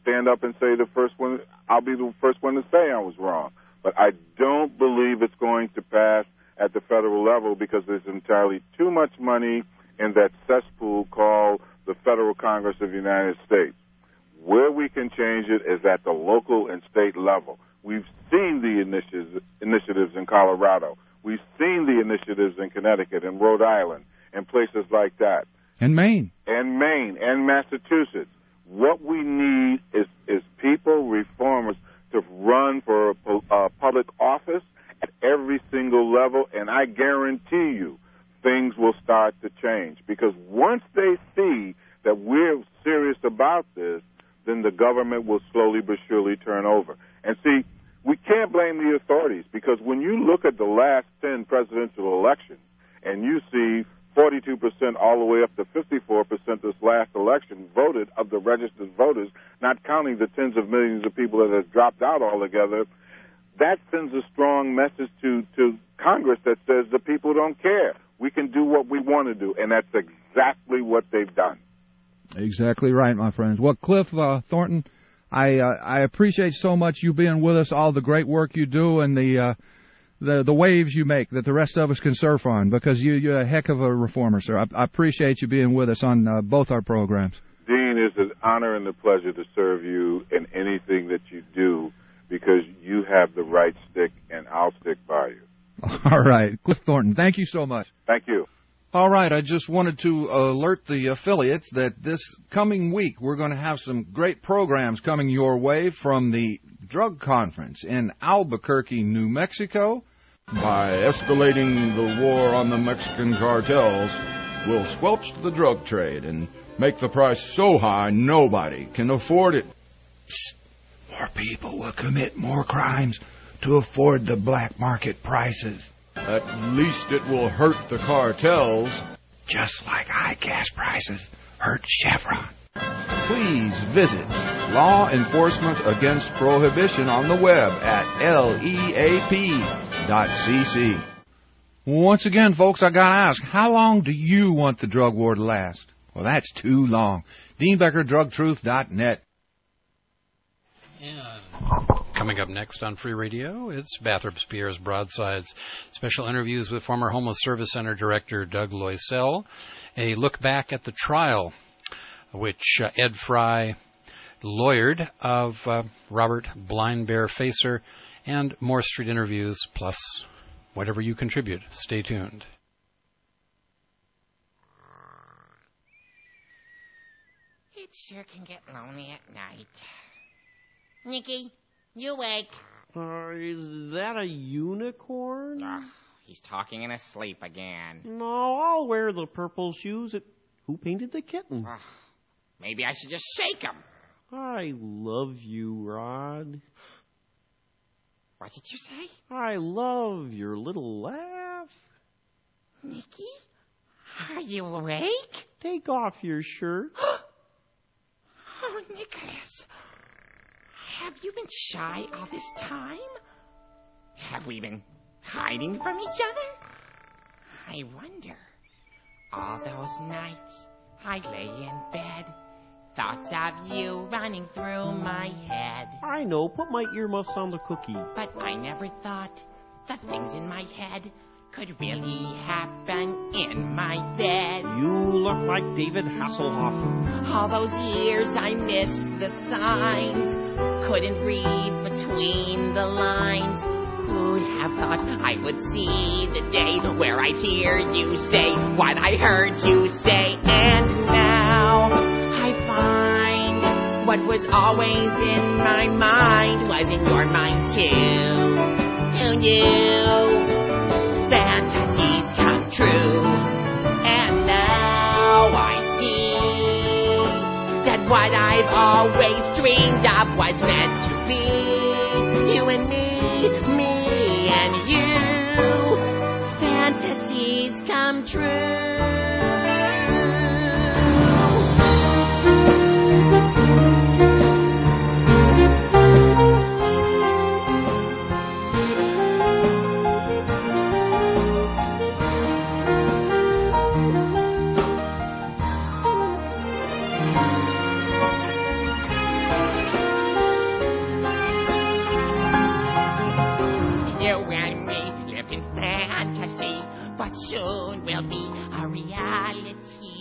stand up and say I'll be the first one to say I was wrong. But I don't believe it's going to pass at the federal level because there's entirely too much money in that cesspool called the Federal Congress of the United States. Where we can change it is at the local and state level. We've seen the initiatives in Colorado. We've seen the initiatives in Connecticut and Rhode Island and places like that. And Maine. And Maine and Massachusetts. What we need is people, reformers, to run for a public office at every single level, and I guarantee you things will start to change. Because once they see that we're serious about this, then the government will slowly but surely turn over. And see, we can't blame the authorities, because when you look at the last 10 presidential elections and you see 42% all the way up to 54% this last election voted of the registered voters, not counting the tens of millions of people that have dropped out altogether, that sends a strong message to Congress that says the people don't care. We can do what we want to do, and that's exactly what they've done. Exactly right, my friends. Well, Cliff Thornton, I appreciate so much you being with us, all the great work you do, and the waves you make that the rest of us can surf on, because you're a heck of a reformer, sir. I appreciate you being with us on both our programs. Dean, it's an honor and a pleasure to serve you in anything that you do, because you have the right stick, and I'll stick by you. All right. Cliff Thornton, thank you so much. Thank you. All right, I just wanted to alert the affiliates that this coming week we're going to have some great programs coming your way from the drug conference in Albuquerque, New Mexico. By escalating the war on the Mexican cartels, we'll squelch the drug trade and make the price so high nobody can afford it. More people will commit more crimes to afford the black market prices. At least it will hurt the cartels. Just like high gas prices hurt Chevron. Please visit Law Enforcement Against Prohibition on the web at leap.cc. Once again, folks, I got to ask, how long do you want the drug war to last? Well, that's too long. Dean Becker, drugtruth.net. And coming up next on Free Radio, it's Bathrop Spears Broadsides. Special interviews with former Homeless Service Center Director Doug Loisel. A look back at the trial which Ed Fry lawyered of Robert Blind Bear Facer, and more street interviews, plus whatever you contribute. Stay tuned. It sure can get lonely at night. Nicky, you awake? Is that a unicorn? He's talking in his sleep again. No, I'll wear the purple shoes. Who painted the kitten? Maybe I should just shake him. I love you, Rod. What did you say? I love your little laugh. Nicky, are you awake? Take off your shirt. Oh, Nicholas. Have you been shy all this time? Have we been hiding from each other? I wonder. All those nights I lay in bed, thoughts of you running through my head. I know, put my earmuffs on the cookie. But I never thought the things in my head could really happen in my bed. You look like David Hasselhoff. All those years I missed the signs, couldn't read between the lines. Who'd have thought I would see the day where I'd hear you say what I heard you say? And now I find what was always in my mind was in your mind too. Who knew? Fantasies come true. And now I see that what I've always dreamed of was meant to be. You and me, me and you. Fantasies come true. that soon will be a reality.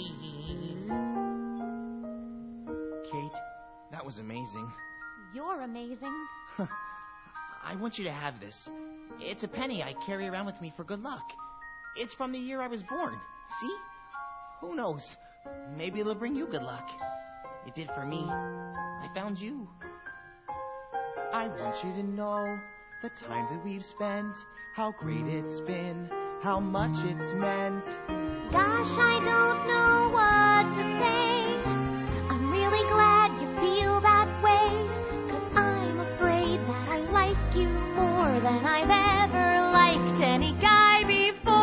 Kate, that was amazing. You're amazing. I want you to have this. It's a penny I carry around with me for good luck. It's from the year I was born. See? Who knows? Maybe it'll bring you good luck. It did for me. I found you. I want you to know the time that we've spent, how great it's been, how much it's meant. Gosh, I don't know what to say. I'm really glad you feel that way, 'cause I'm afraid that I like you more than I've ever liked any guy before.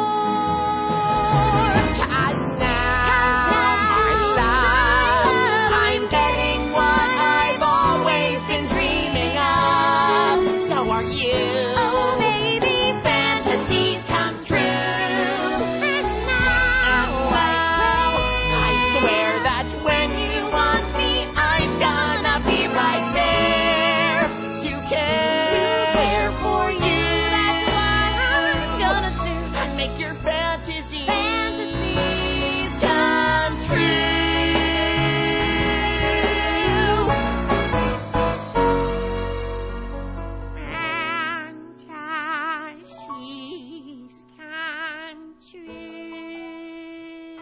'Cause now, my love, I'm getting what I've always been dreaming of. So are you. Oh, baby, Fantasies come true. and And now I swear that when you want me, I'm gonna be right there to care for you. that's what I'm gonna do. And make your fantasies Fantasies come true. Fantasies come true.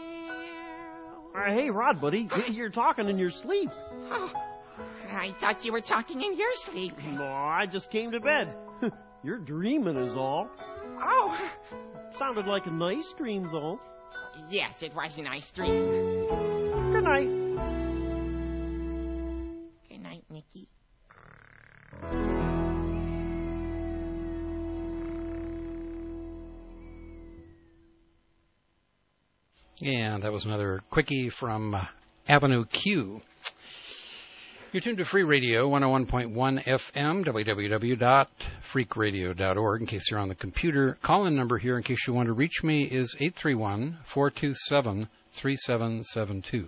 Hey, Rod, buddy, you're talking in your sleep. Oh, I thought you were talking in your sleep. No, I just came to bed. You're dreaming is all. Oh, Sounded like a nice dream, though. yes, it was a nice dream. Good night. Good night, Nicky. And that was another quickie from Avenue Q. You're tuned to Free Radio, 101.1 FM, www.freakradio.org. In case you're on the computer, call-in number here in case you want to reach me is 831-427-3772.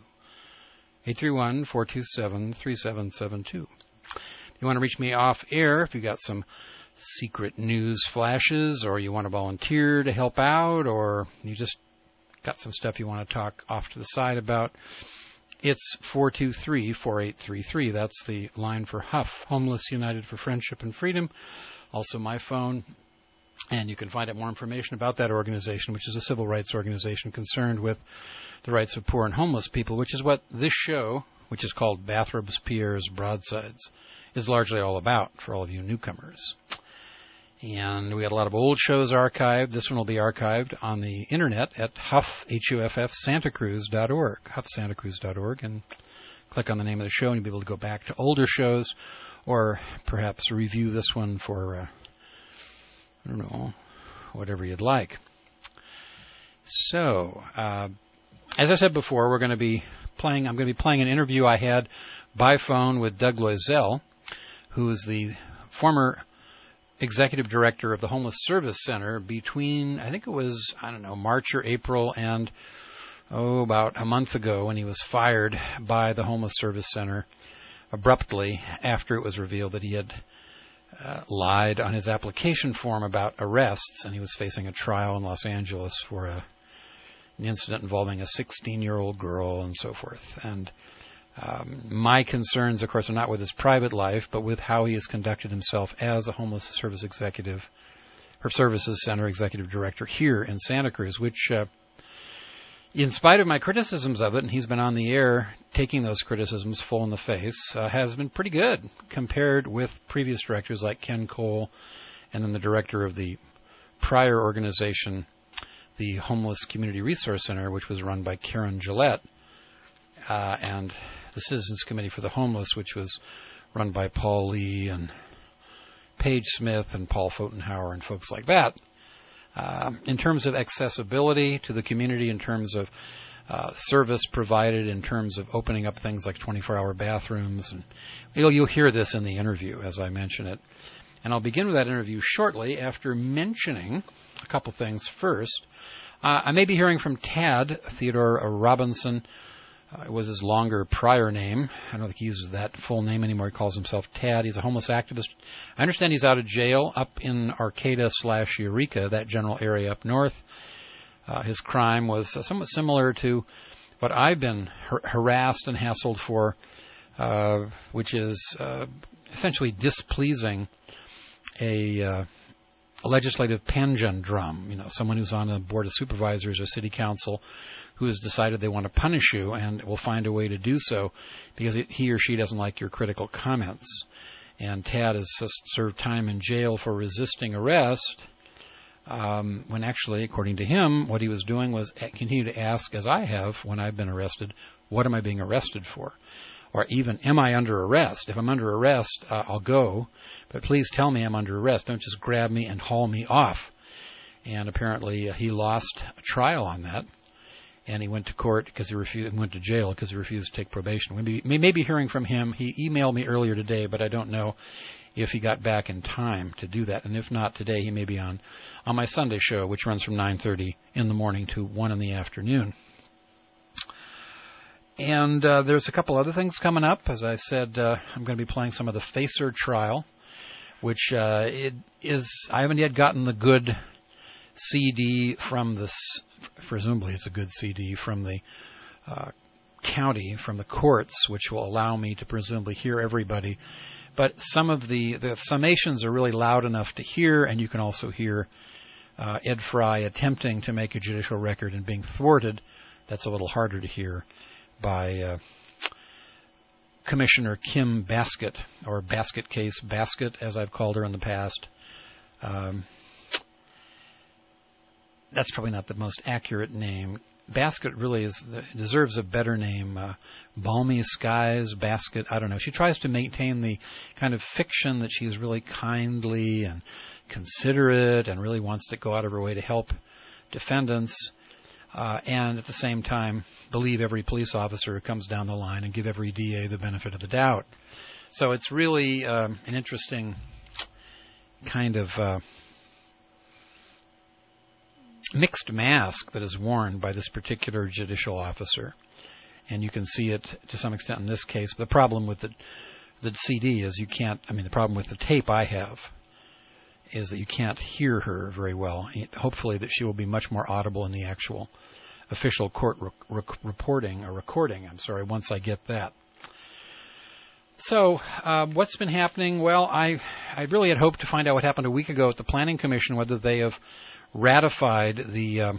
831-427-3772. If you want to reach me off air, if you got some secret news flashes, or you want to volunteer to help out, or you just got some stuff you want to talk off to the side about, it's 423-4833. That's the line for HUF, Homeless United for Friendship and Freedom. Also my phone. And you can find out more information about that organization, which is a civil rights organization concerned with the rights of poor and homeless people, which is what this show, which is called Bathrobes, Pierres, Broadsides, is largely all about for all of you newcomers. And we got a lot of old shows archived. This one will be archived on the internet at HuffSantacruz.org, HuffSantacruz.org, and click on the name of the show and you'll be able to go back to older shows or perhaps review this one for, I don't know, whatever you'd like. So, as I said before, I'm going to be playing an interview I had by phone with Doug Loisel, who is the former executive director of the Homeless Service Center between, I think it was, March or April, and about a month ago when he was fired by the Homeless Service Center abruptly after it was revealed that he had lied on his application form about arrests, and he was facing a trial in Los Angeles for an incident involving a 16-year-old girl and so forth. And my concerns, of course, are not with his private life, but with how he has conducted himself as a homeless service executive, or services center executive director here in Santa Cruz, which, in spite of my criticisms of it, and he's been on the air taking those criticisms full in the face, has been pretty good compared with previous directors like Ken Cole and then the director of the prior organization, the Homeless Community Resource Center, which was run by Karen Gillette, and the Citizens Committee for the Homeless, which was run by Paul Lee and Paige Smith and Paul Fotenhauer and folks like that. In terms of accessibility to the community, in terms of service provided, in terms of opening up things like 24-hour bathrooms, and you'll hear this in the interview as I mention it. And I'll begin with that interview shortly after mentioning a couple things first. I may be hearing from Tad Theodore Robinson. It was his longer prior name. I don't think he uses that full name anymore. He calls himself Tad. He's a homeless activist. I understand he's out of jail up in Arcata/Eureka, that general area up north. His crime was somewhat similar to what I've been harassed and hassled for, which is essentially displeasing a legislative panjandrum, someone who's on a board of supervisors or city council who has decided they want to punish you and will find a way to do so because he or she doesn't like your critical comments. And Tad has served time in jail for resisting arrest, when actually, according to him, what he was doing was continue to ask, as I have when I've been arrested, what am I being arrested for? Or even, am I under arrest? If I'm under arrest, I'll go, but please tell me I'm under arrest. Don't just grab me and haul me off. And apparently he lost a trial on that, and he went to court because went to jail because he refused to take probation. We may be hearing from him. He emailed me earlier today, but I don't know if he got back in time to do that. And if not today, he may be on my Sunday show, which runs from 9:30 in the morning to 1 in the afternoon. And there's a couple other things coming up. As I said, I'm going to be playing some of the Facer trial, which I haven't yet gotten the good CD from this. Presumably it's a good CD from the county, from the courts, which will allow me to presumably hear everybody. But some of the summations are really loud enough to hear, and you can also hear Ed Fry attempting to make a judicial record and being thwarted. That's a little harder to hear by Commissioner Kim Baskett, or Basket Case Basket, as I've called her in the past. That's probably not the most accurate name. Basket really deserves a better name. Balmy Skies Basket, I don't know. She tries to maintain the kind of fiction that she's really kindly and considerate and really wants to go out of her way to help defendants, and at the same time believe every police officer who comes down the line and give every DA the benefit of the doubt. So it's really an interesting kind of mixed mask that is worn by this particular judicial officer. And you can see it to some extent in this case. The problem with the CD is the problem with the tape I have is that you can't hear her very well. Hopefully that she will be much more audible in the actual official court recording, once I get that. So, what's been happening? Well, I really had hoped to find out what happened a week ago at the Planning Commission, whether they have ratified the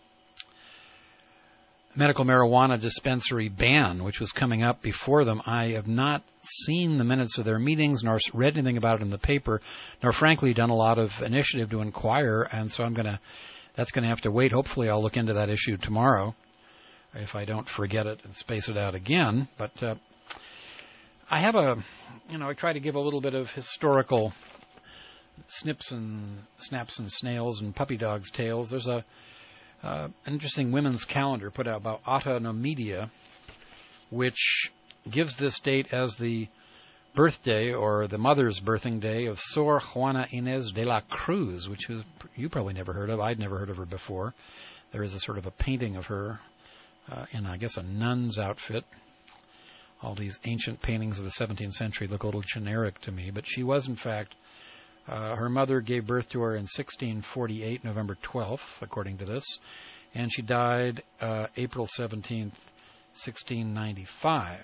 medical marijuana dispensary ban, which was coming up before them. I have not seen the minutes of their meetings, nor read anything about it in the paper, nor frankly done a lot of initiative to inquire, and so that's going to have to wait. Hopefully I'll look into that issue tomorrow, if I don't forget it and space it out again. But I have I try to give a little bit of historical snips and snaps and snails and puppy dogs' tails. There's an interesting women's calendar put out by Autonomedia, which gives this date as the birthday or the mother's birthing day of Sor Juana Inés de la Cruz, which you probably never heard of. I'd never heard of her before. There is a sort of a painting of her in, I guess, a nun's outfit. All these ancient paintings of the 17th century look a little generic to me, but she was, in fact, her mother gave birth to her in 1648, November 12th, according to this, and she died April 17th, 1695,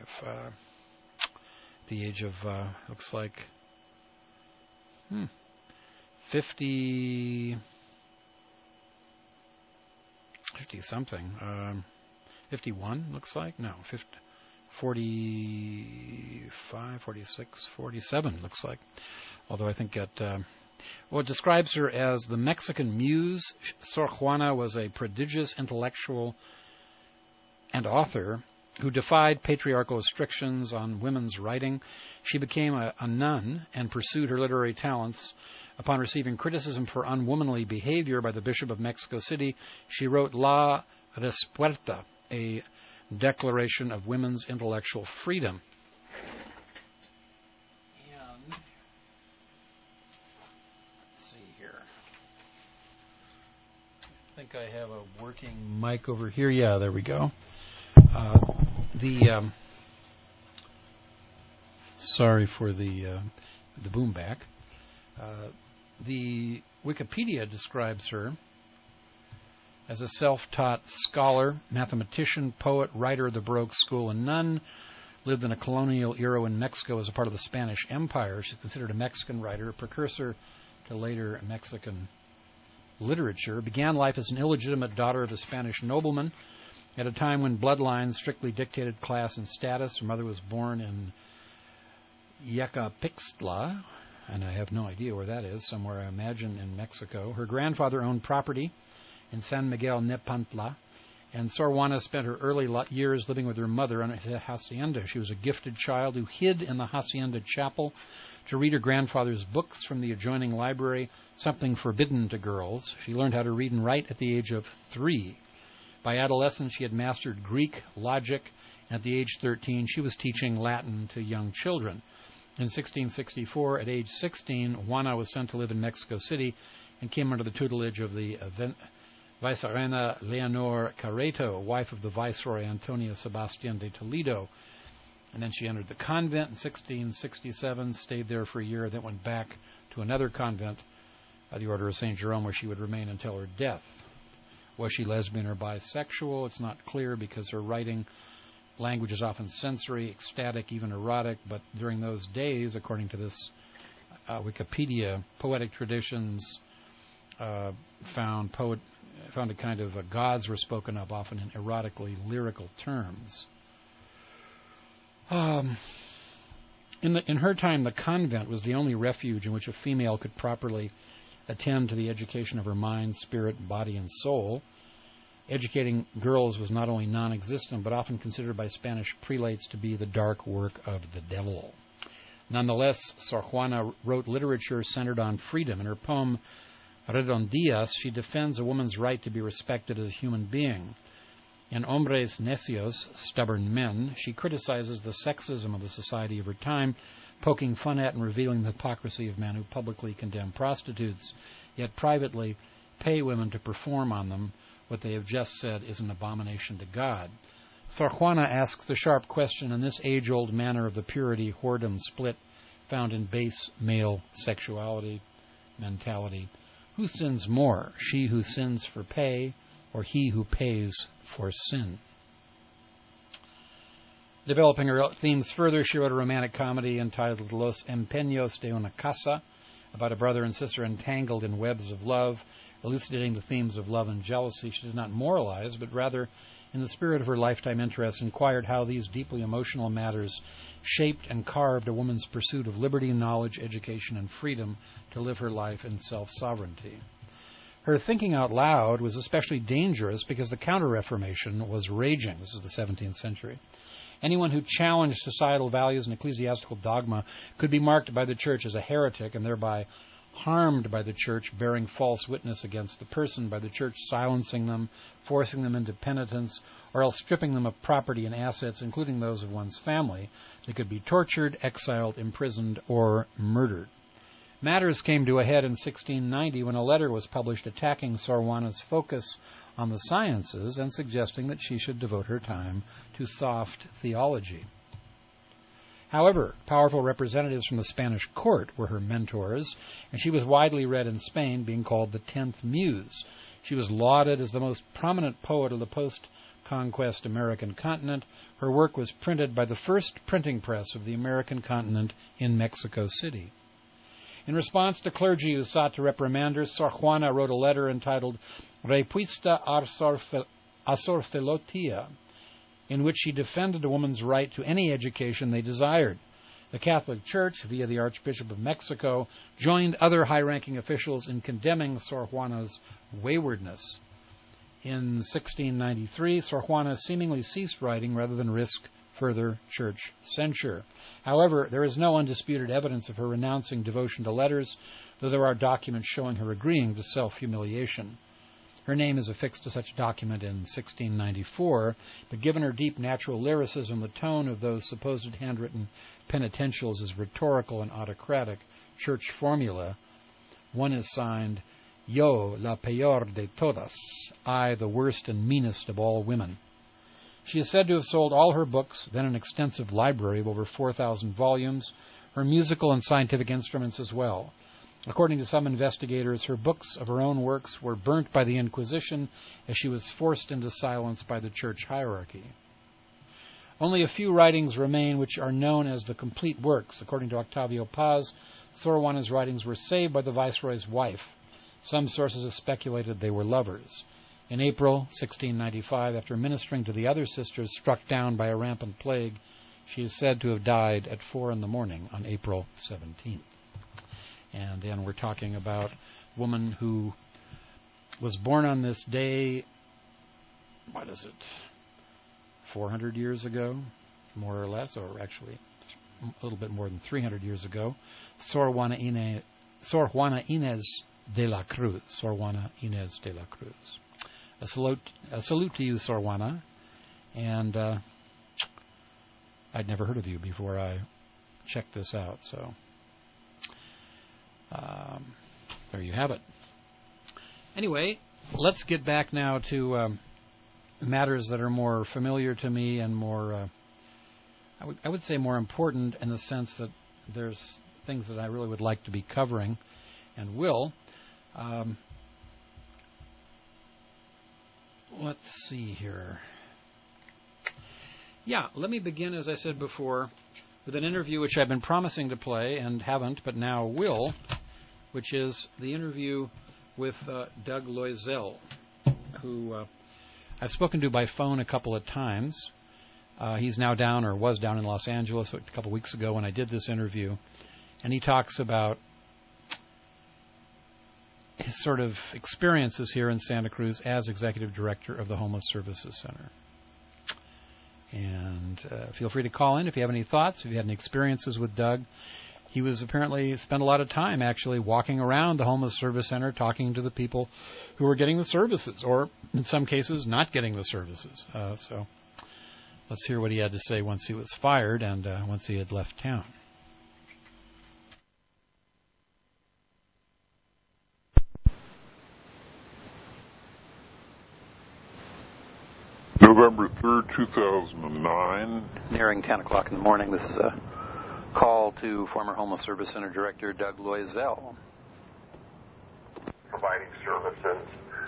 the age of, looks like, 50-something, 51, looks like, no, 45, 46, 47, looks like. Although I think it describes her as the Mexican muse. Sor Juana was a prodigious intellectual and author who defied patriarchal restrictions on women's writing. She became a nun and pursued her literary talents. Upon receiving criticism for unwomanly behavior by the Bishop of Mexico City, she wrote La Respuesta, a declaration of women's intellectual freedom. I think I have a working mic over here. Yeah, there we go. Sorry for the boom back. The Wikipedia describes her As a self-taught scholar, mathematician, poet, writer of the Baroque school, and nun, lived in a colonial era in Mexico as a part of the Spanish Empire. She's considered a Mexican writer, a precursor to later Mexican literature. Began life as an illegitimate daughter of a Spanish nobleman at a time when bloodlines strictly dictated class and status. Her mother was born in Yecapixtla, and I have no idea where that is, somewhere I imagine in Mexico. Her grandfather owned property in San Miguel Nepantla, and Sor Juana spent her early years living with her mother on a hacienda. She was a gifted child who hid in the hacienda chapel to read her grandfather's books from the adjoining library, something forbidden to girls. She learned how to read and write at the age of 3. By adolescence, she had mastered Greek, logic. At the age 13, she was teaching Latin to young children. In 1664, at age 16, Juana was sent to live in Mexico City and came under the tutelage of the Vicereina Leonor Carreto, wife of the Viceroy Antonio Sebastián de Toledo. And then she entered the convent in 1667, stayed there for a year, then went back to another convent, the Order of St. Jerome, where she would remain until her death. Was she lesbian or bisexual? It's not clear because her writing language is often sensory, ecstatic, even erotic, but during those days, according to this Wikipedia, poetic traditions found a kind of gods were spoken of, often in erotically lyrical terms. In her time, the convent was the only refuge in which a female could properly attend to the education of her mind, spirit, body, and soul. Educating girls was not only non-existent, but often considered by Spanish prelates to be the dark work of the devil. Nonetheless, Sor Juana wrote literature centered on freedom. In her poem Redondillas, she defends a woman's right to be respected as a human being. In Hombres Necios, Stubborn Men, she criticizes the sexism of the society of her time, poking fun at and revealing the hypocrisy of men who publicly condemn prostitutes, yet privately pay women to perform on them. What they have just said is an abomination to God. Sor Juana asks the sharp question in this age-old manner of the purity, whoredom split found in base male sexuality, mentality. Who sins more, she who sins for pay or he who pays for sin? Developing her themes further, she wrote a romantic comedy entitled Los Empeños de una Casa, about a brother and sister entangled in webs of love, elucidating the themes of love and jealousy. She did not moralize, but rather, in the spirit of her lifetime interests, inquired how these deeply emotional matters shaped and carved a woman's pursuit of liberty, knowledge, education, and freedom to live her life in self-sovereignty. Her thinking out loud was especially dangerous because the Counter-Reformation was raging. This is the 17th century. Anyone who challenged societal values and ecclesiastical dogma could be marked by the church as a heretic and thereby harmed by the church, bearing false witness against the person, by the church silencing them, forcing them into penitence, or else stripping them of property and assets, including those of one's family. They could be tortured, exiled, imprisoned, or murdered. Matters came to a head in 1690 when a letter was published attacking Sor Juana's focus on the sciences and suggesting that she should devote her time to soft theology. However, powerful representatives from the Spanish court were her mentors, and she was widely read in Spain, being called the 10th Muse. She was lauded as the most prominent poet of the post-conquest American continent. Her work was printed by the first printing press of the American continent in Mexico City. In response to clergy who sought to reprimand her, Sor Juana wrote a letter entitled Repuesta a Sorfelotia, in which she defended a woman's right to any education they desired. The Catholic Church, via the Archbishop of Mexico, joined other high-ranking officials in condemning Sor Juana's waywardness. In 1693, Sor Juana seemingly ceased writing rather than risk further church censure. However, there is no undisputed evidence of her renouncing devotion to letters, though there are documents showing her agreeing to self-humiliation. Her name is affixed to such a document in 1694, but given her deep natural lyricism, the tone of those supposed handwritten penitentials is rhetorical and autocratic church formula. One is signed, Yo, la peor de todas, I, the worst and meanest of all women. She is said to have sold all her books, then an extensive library of over 4,000 volumes, her musical and scientific instruments as well. According to some investigators, her books of her own works were burnt by the Inquisition as she was forced into silence by the church hierarchy. Only a few writings remain which are known as the complete works. According to Octavio Paz, Sor Juana's writings were saved by the viceroy's wife. Some sources have speculated they were lovers. In April 1695, after ministering to the other sisters struck down by a rampant plague, she is said to have died at 4 a.m. on April 17th. And then we're talking about a woman who was born on this day, 400 years ago, more or less, or actually a little bit more than 300 years ago, Sor Juana Inés de la Cruz. Sor Juana Inés de la Cruz. A salute to you, Sor Juana, and I'd never heard of you before I checked this out, so there you have it. Anyway, let's get back now to matters that are more familiar to me and more, I would say more important in the sense that there's things that I really would like to be covering and will. Let's see here. Yeah, let me begin, as I said before, with an interview which I've been promising to play and haven't, but now will, which is the interview with Doug Loisel, who I've spoken to by phone a couple of times. He's now down, or was down in Los Angeles a couple of weeks ago when I did this interview, and he talks about his sort of experiences here in Santa Cruz as executive director of the Homeless Services Center. And feel free to call in if you have any thoughts, if you had any experiences with Doug. He was apparently spent a lot of time actually walking around the Homeless Service Center talking to the people who were getting the services, or in some cases not getting the services. So let's hear what he had to say once he was fired and once he had left town. November 3rd, 2009. Nearing 10 o'clock in the morning, this is a call to former Homeless Service Center Director Doug Loisel. Providing services.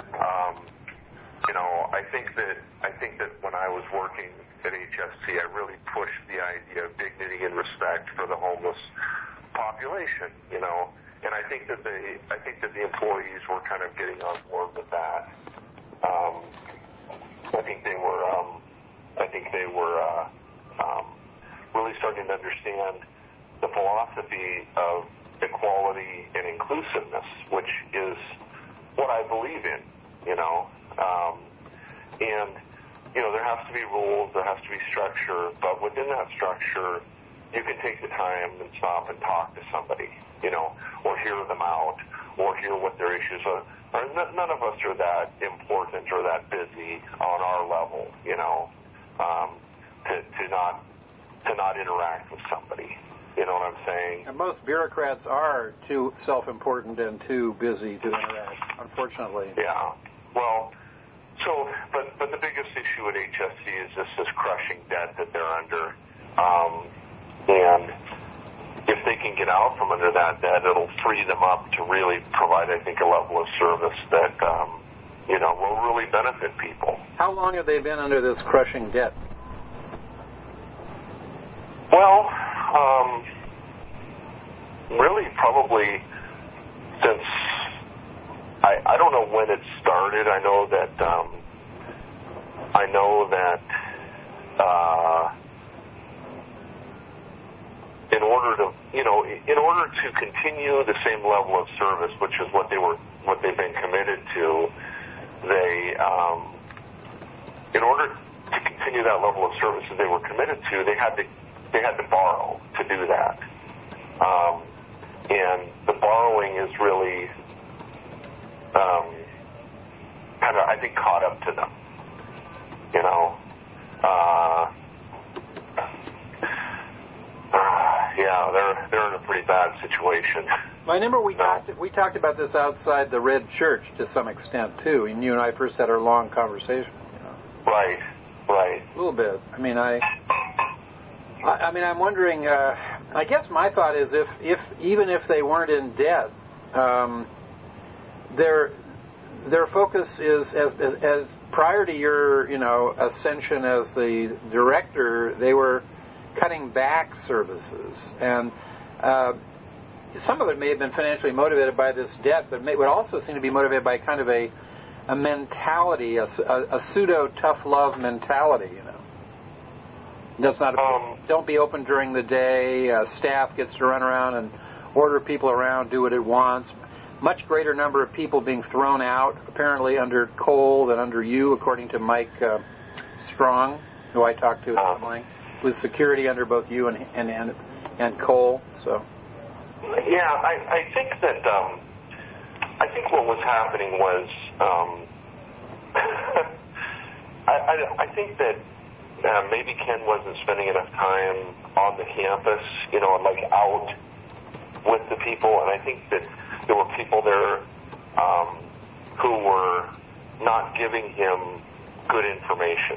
I think that when I was working at HSC, I really pushed the idea of dignity and respect for the homeless population, and I think that the employees were kind of getting on board with that. I think they were really starting to understand the philosophy of equality and inclusiveness, which is what I believe in, and there has to be rules, there has to be structure, but within that structure, you can take the time and stop and talk to somebody, or hear them out, or hear what their issues are. None of us are that important or that busy on our level, to not interact with somebody. You know what I'm saying? And most bureaucrats are too self-important and too busy to interact, unfortunately. Yeah. Well, but the biggest issue at HSC is this crushing debt that they're under. And if they can get out from under that debt, it'll free them up to really provide, I think, a level of service that, will really benefit people. How long have they been under this crushing debt? Well, really probably since, I don't know when it started. I know that in order to continue the same level of service, which is what they've been committed to, in order to continue that level of service that they were committed to, they had to borrow to do that. And the borrowing is really kind of, I think, caught up to them. They're in a pretty bad situation. I remember we talked about this outside the Red Church to some extent too. And you and I first had our long conversation. Right. A little bit. I mean, I'm wondering. I guess my thought is if even if they weren't in debt, their focus is as prior to your ascension as the director, they were cutting back services, and some of it may have been financially motivated by this debt, but would also seem to be motivated by kind of a mentality, a pseudo tough love mentality. Don't be open during the day. Staff gets to run around and order people around, do what it wants. Much greater number of people being thrown out, apparently under Cole than under you, according to Mike Strong, who I talked to at some length, with security under both you and Cole. So. Yeah, I think that I think what was happening was I think that maybe Ken wasn't spending enough time on the campus, like out with the people, and I think that there were people there who were not giving him good information.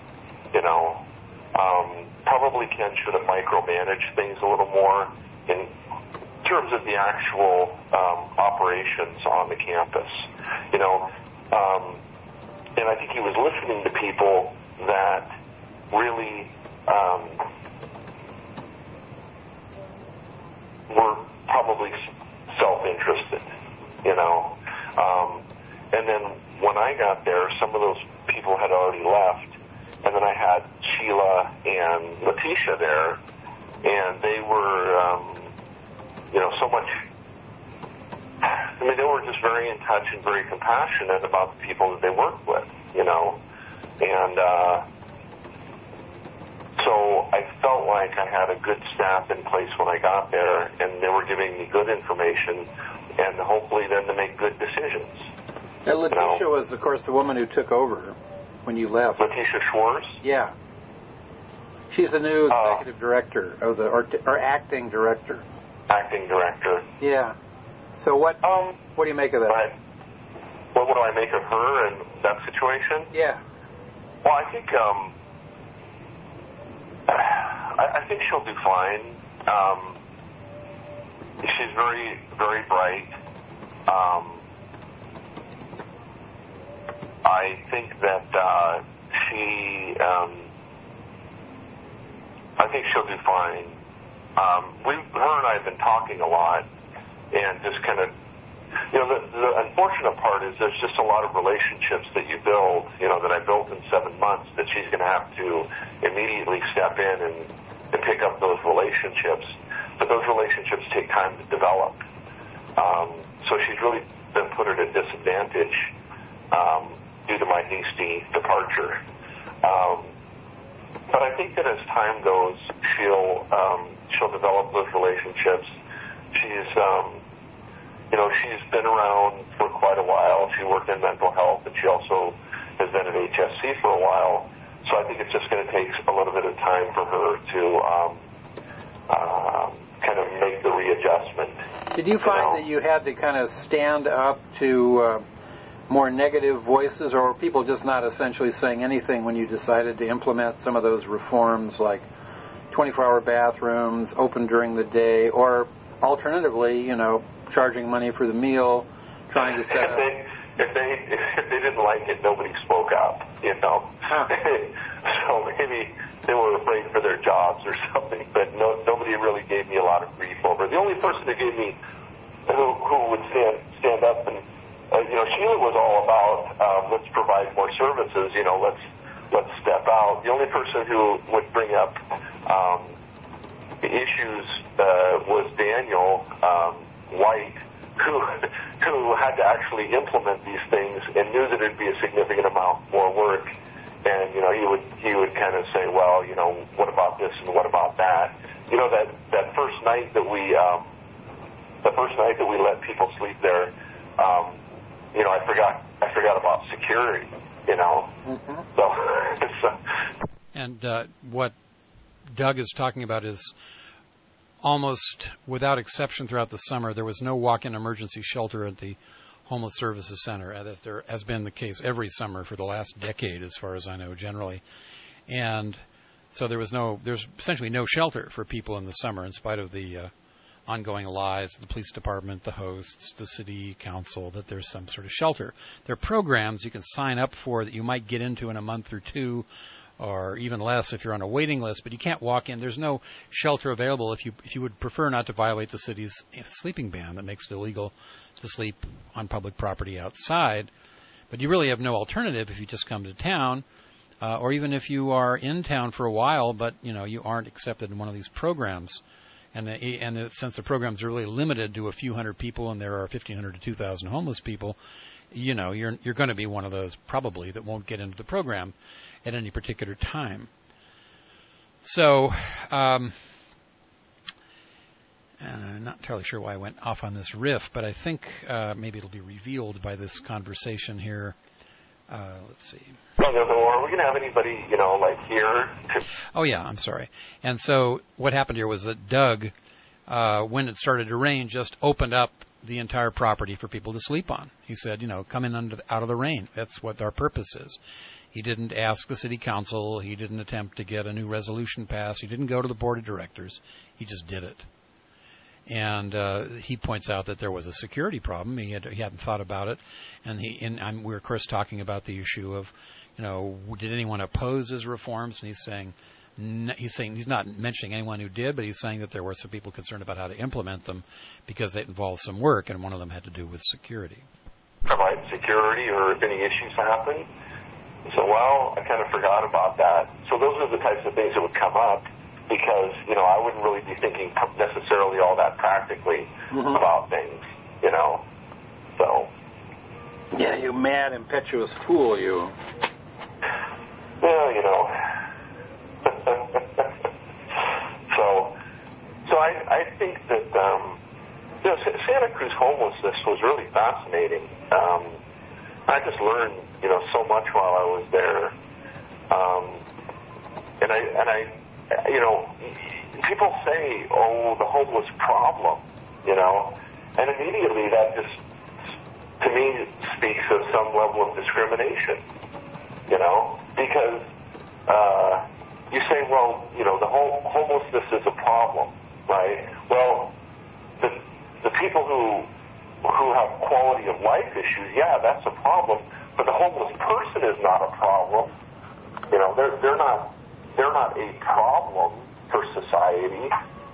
Probably Ken should have micromanaged things a little more in terms of the actual operations on the campus, and I think he was listening to people that really were probably self-interested, and then when I got there, some of those people had already left, and then I had Sheila and Letitia there, and they were so much, they were just very in touch and very compassionate about the people that they worked with, and so I felt like I had a good staff in place when I got there, and they were giving me good information, and hopefully then to make good decisions. And Letitia was, of course, the woman who took over when you left. Letitia Schwartz? Yeah. She's the new executive director, or acting director. Acting director. Yeah. So what do you make of that? What do I make of her and that situation? Yeah. Well, I think I think she'll do fine. She's very, very bright. I think that I think she'll do fine. Her and I have been talking a lot, and just kind of, the unfortunate part is there's just a lot of relationships that you build, that I built in 7 months, that she's going to have to immediately step in and pick up those relationships. But those relationships take time to develop. So she's really been put at a disadvantage due to my hasty departure. But I think that as time goes, she'll develop those relationships. She's been around for quite a while. She worked in mental health, and she also has been at HSC for a while. So I think it's just going to take a little bit of time for her to kind of make the readjustment. Did you find that you had to kind of stand up to more negative voices, or were people just not essentially saying anything when you decided to implement some of those reforms, like 24-hour bathrooms, open during the day, or alternatively, charging money for the meal, trying to set up... If they didn't like it, nobody spoke up, Huh. So maybe they were afraid for their jobs or something, but nobody really gave me a lot of grief over it. The only person that gave me, who would stand up and, Sheila was all about, let's provide more services, let's step out. The only person who would bring up the issues was Daniel White, who had to actually implement these things and knew that it'd be a significant amount more work. And he would kind of say, well, what about this and what about that? That first night that we let people sleep there, I forgot about security. Mm-hmm. So. And what Doug is talking about is almost without exception throughout the summer, there was no walk-in emergency shelter at the Homeless Services Center, as there has been the case every summer for the last decade, as far as I know, generally. And so there's essentially no shelter for people in the summer, in spite of the ongoing lies, the police department, the hosts, the city council, that there's some sort of shelter. There are programs you can sign up for that you might get into in a month or two, or even less if you're on a waiting list, but you can't walk in. There's no shelter available if you would prefer not to violate the city's sleeping ban that makes it illegal to sleep on public property outside. But you really have no alternative if you just come to town, or even if you are in town for a while, but you aren't accepted in one of these programs. And since the programs are really limited to a few hundred people, and there are 1,500 to 2,000 homeless people, you're going to be one of those probably that won't get into the program at any particular time. So, I'm not entirely sure why I went off on this riff, but I think maybe it'll be revealed by this conversation here. Let's see. Are we going to have anybody, like here? Oh, yeah, I'm sorry. And so what happened here was that Doug, when it started to rain, just opened up the entire property for people to sleep on. He said, come in out of the rain. That's what our purpose is. He didn't ask the city council. He didn't attempt to get a new resolution passed. He didn't go to the board of directors. He just did it. And he points out that there was a security problem. He hadn't thought about it. And we're, of course, talking about the issue of, did anyone oppose his reforms? And he's saying he's not mentioning anyone who did, but he's saying that there were some people concerned about how to implement them because they involved some work, and one of them had to do with security. Provide security, or if any issues happen. So, I kind of forgot about that. So those are the types of things that would come up because, I wouldn't really be thinking necessarily all that practically about things, So. Yeah, you mad, impetuous fool, you. Well, So I think that, Santa Cruz homelessness was really fascinating. I just learned, so much while I was there. And I people say, oh, the homeless problem, and immediately that just, to me, speaks of some level of discrimination, because you say, well, the homelessness is a problem, right? Well, the people who have quality of life issues, yeah, that's a problem, but the homeless person is not a problem. They're not a problem for society.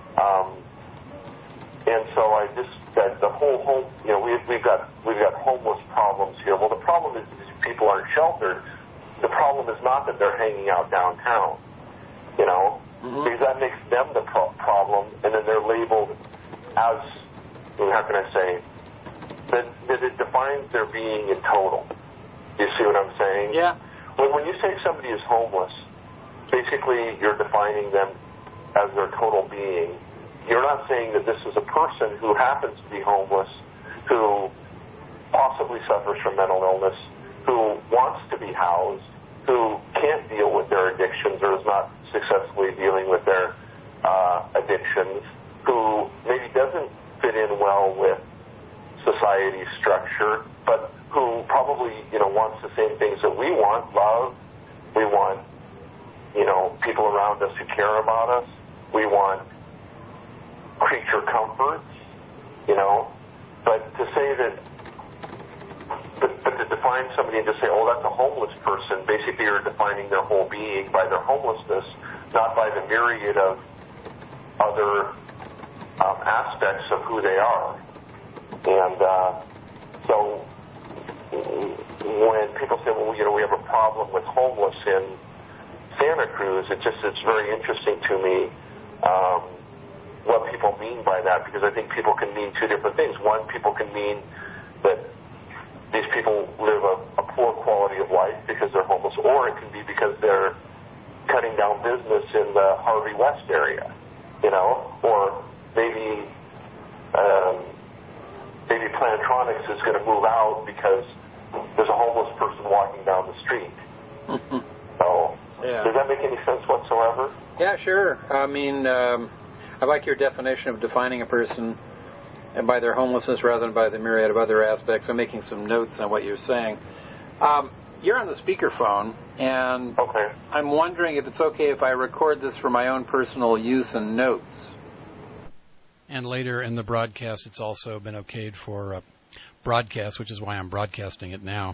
And so the whole we've got homeless problems here. Well, the problem is people aren't sheltered. The problem is not that they're hanging out downtown, because that makes them the problem, and then they're labeled as, how can I say, that it defines their being in total. Do you see what I'm saying? Yeah. When you say somebody is homeless, basically you're defining them as their total being. You're not saying that this is a person who happens to be homeless, who possibly suffers from mental illness, who wants to be housed, who can't deal with their addictions or is not successfully dealing with their addictions, who maybe doesn't fit in well with society's structure, but who probably, wants the same things that we want: love. We want, people around us who care about us. We want creature comforts, But to say that, but to define somebody and to say, oh, that's a homeless person, basically you're defining their whole being by their homelessness, not by the myriad of other aspects of who they are. And so when people say, well, we have a problem with homeless in Santa Cruz, it's very interesting to me what people mean by that, because I think people can mean two different things. One, people can mean that these people live a poor quality of life because they're homeless, or it can be because they're cutting down business in the Harvey West area, or maybe Plantronics is going to move out because there's a homeless person walking down the street. So, yeah. Does that make any sense whatsoever? Yeah, sure. I mean, I like your definition of defining a person by their homelessness rather than by the myriad of other aspects. I'm making some notes on what you're saying. You're on the speakerphone, and okay. I'm wondering if it's okay if I record this for my own personal use and notes. And later in the broadcast, it's also been okayed for broadcast, which is why I'm broadcasting it now.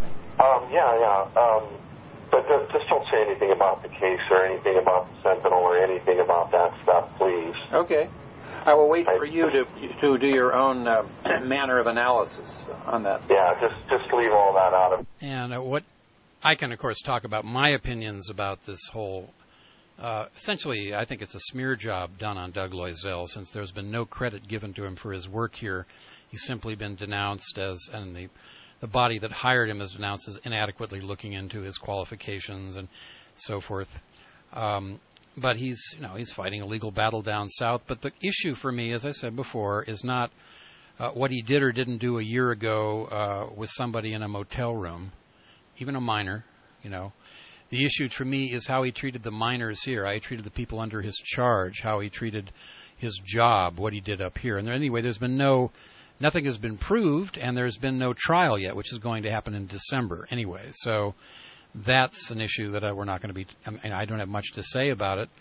But just don't say anything about the case or anything about the Sentinel or anything about that stuff, please. Okay. I will wait for you to do your own manner of analysis on that. Yeah, just leave all that out of it. And what I can, of course, talk about my opinions about this whole. Essentially, I think it's a smear job done on Doug Loisel, since there's been no credit given to him for his work here. He's simply been denounced and the body that hired him is denounced as inadequately looking into his qualifications and so forth. But he's fighting a legal battle down south. But the issue for me, as I said before, is not what he did or didn't do a year ago with somebody in a motel room, even a minor, The issue for me is how he treated the minors here, how he treated the people under his charge, how he treated his job, what he did up here. And anyway, nothing has been proved, and there's been no trial yet, which is going to happen in December anyway. So that's an issue that we're not going to be. I don't have much to say about it,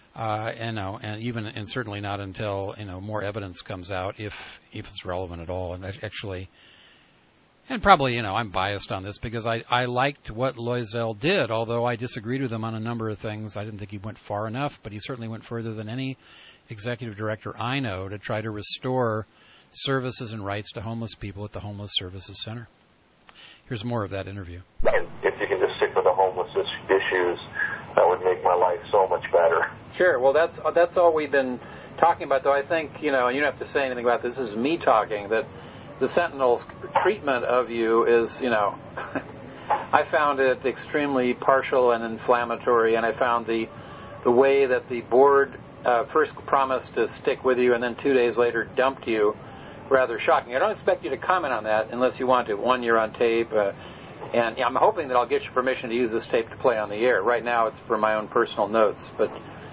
and certainly not until more evidence comes out, if it's relevant at all. And actually. And probably, I'm biased on this because I liked what Loisel did, although I disagreed with him on a number of things. I didn't think he went far enough, but he certainly went further than any executive director I know to try to restore services and rights to homeless people at the Homeless Services Center. Here's more of that interview. If you can just stick with the homeless issues, that would make my life so much better. Sure. Well, that's all we've been talking about, though. I think, and you don't have to say anything about this. This is me talking, that the Sentinel's treatment of you is, I found it extremely partial and inflammatory, and I found the way that the board first promised to stick with you and then 2 days later dumped you rather shocking. I don't expect you to comment on that unless you want to. One, you're on tape, and I'm hoping that I'll get your permission to use this tape to play on the air. Right now it's for my own personal notes, but,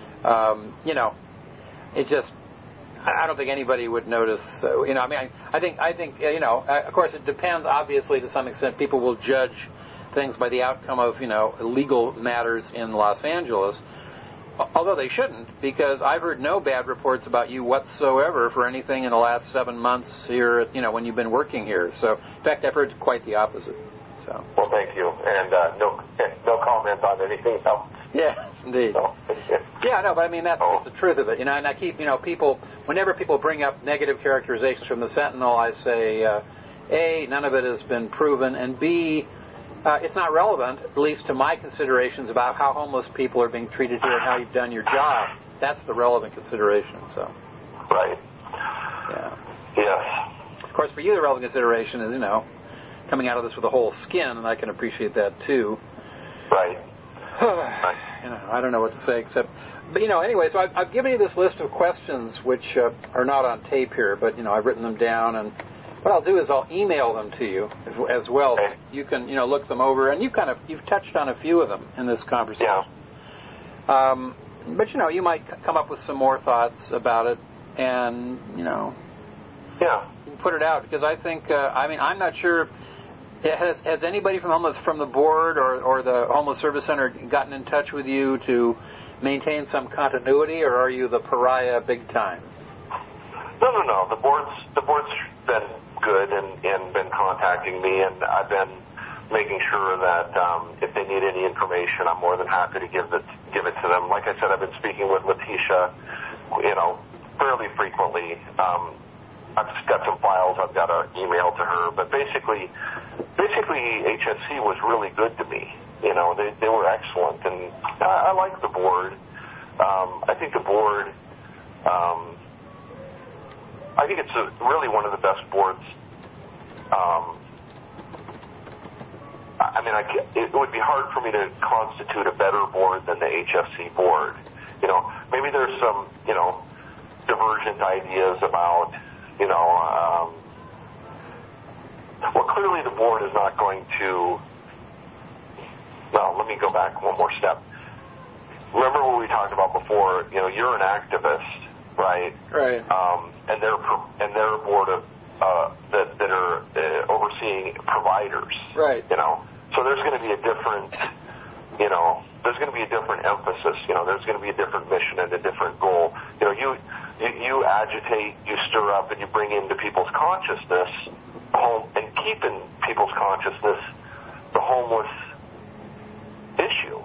it just... I don't think anybody would notice. I think. Of course, it depends. Obviously, to some extent, people will judge things by the outcome of legal matters in Los Angeles. Although they shouldn't, because I've heard no bad reports about you whatsoever for anything in the last 7 months here. When you've been working here. So, in fact, I've heard quite the opposite. So. Well, thank you, and no comment on anything else. Yes, indeed. No. Yeah, no, but that's just the truth of it. And I keep, people, whenever people bring up negative characterizations from the Sentinel, I say, A, none of it has been proven, and B, it's not relevant, at least to my considerations about how homeless people are being treated here and how you've done your job. That's the relevant consideration, so. Right. Yeah. Yes. Of course, for you, the relevant consideration is, coming out of this with a whole skin, and I can appreciate that, too. Right. I don't know what to say except, but anyway. So I've given you this list of questions which are not on tape here, but I've written them down, and what I'll do is I'll email them to you as well. So you can look them over, and you've touched on a few of them in this conversation. Yeah. But you might come up with some more thoughts about it, and Yeah. You can put it out because I think I'm not sure. Has anybody from the board or the Homeless Service Center gotten in touch with you to maintain some continuity, or are you the pariah big time? No. The board's been good and been contacting me, and I've been making sure that if they need any information, I'm more than happy to give it to them. Like I said, I've been speaking with Letitia, fairly frequently. I've got some files I've got to email to her, but basically HSC was really good to me. They were excellent, and I like the board. I think the board, I think it's really one of the best boards. It would be hard for me to constitute a better board than the HFC board. Maybe there's some, divergent ideas about, well, clearly the board is not going to, well, let me go back one more step. Remember what we talked about before, you're an activist, right? Right. And their board of, that are overseeing providers. Right. So there's going to be a different, there's going to be a different emphasis, there's going to be a different mission and a different goal. you agitate, you stir up, and you bring into people's consciousness and keep in people's consciousness the homeless issue.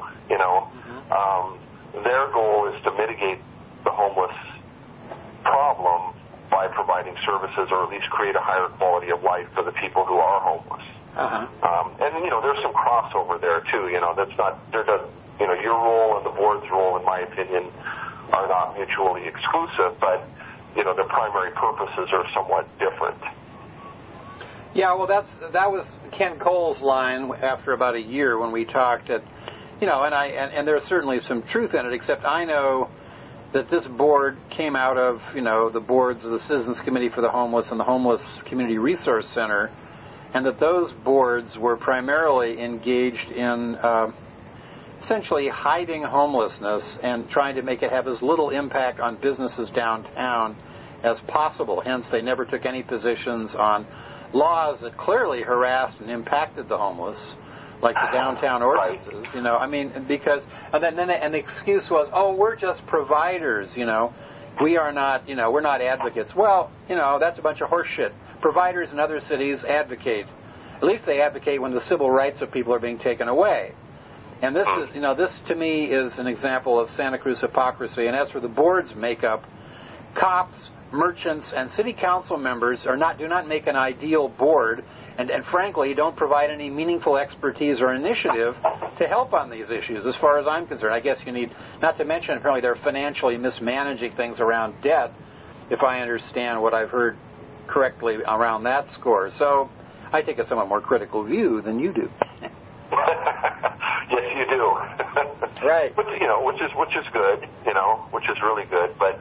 Their goal is to mitigate the homeless problem by providing services, or at least create a higher quality of life for the people who are homeless. And there's some crossover there too. Your role and the board's role, in my opinion, are not mutually exclusive, but the primary purposes are somewhat different. Yeah, well, that was Ken Cole's line after about a year when we talked at, and there's certainly some truth in it, except I know that this board came out of, the boards of the Citizens Committee for the Homeless and the Homeless Community Resource Center, and that those boards were primarily engaged in essentially hiding homelessness and trying to make it have as little impact on businesses downtown as possible. Hence, they never took any positions on laws that clearly harassed and impacted the homeless, like the downtown ordinances, because, and the excuse was, we're just providers, we are not, we're not advocates. Well, that's a bunch of horse shit. Providers in other cities advocate. At least they advocate when the civil rights of people are being taken away. And this is, this to me is an example of Santa Cruz hypocrisy. And as for the board's makeup, cops, merchants, and city council members do not make an ideal board, and frankly don't provide any meaningful expertise or initiative to help on these issues, as far as I'm concerned. I guess you need, not to mention apparently they're financially mismanaging things around debt, if I understand what I've heard correctly around that score. So I take a somewhat more critical view than you do. Yes, you do. Right. Which is good, which is really good. But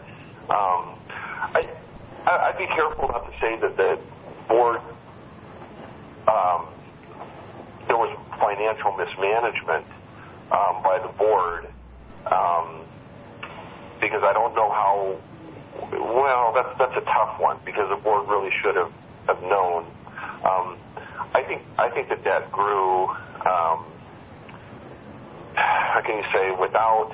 I'd be careful not to say that the board, there was financial mismanagement by the board, because I don't know how. Well, that's a tough one, because the board really should have known. I think the debt grew. How can you say, without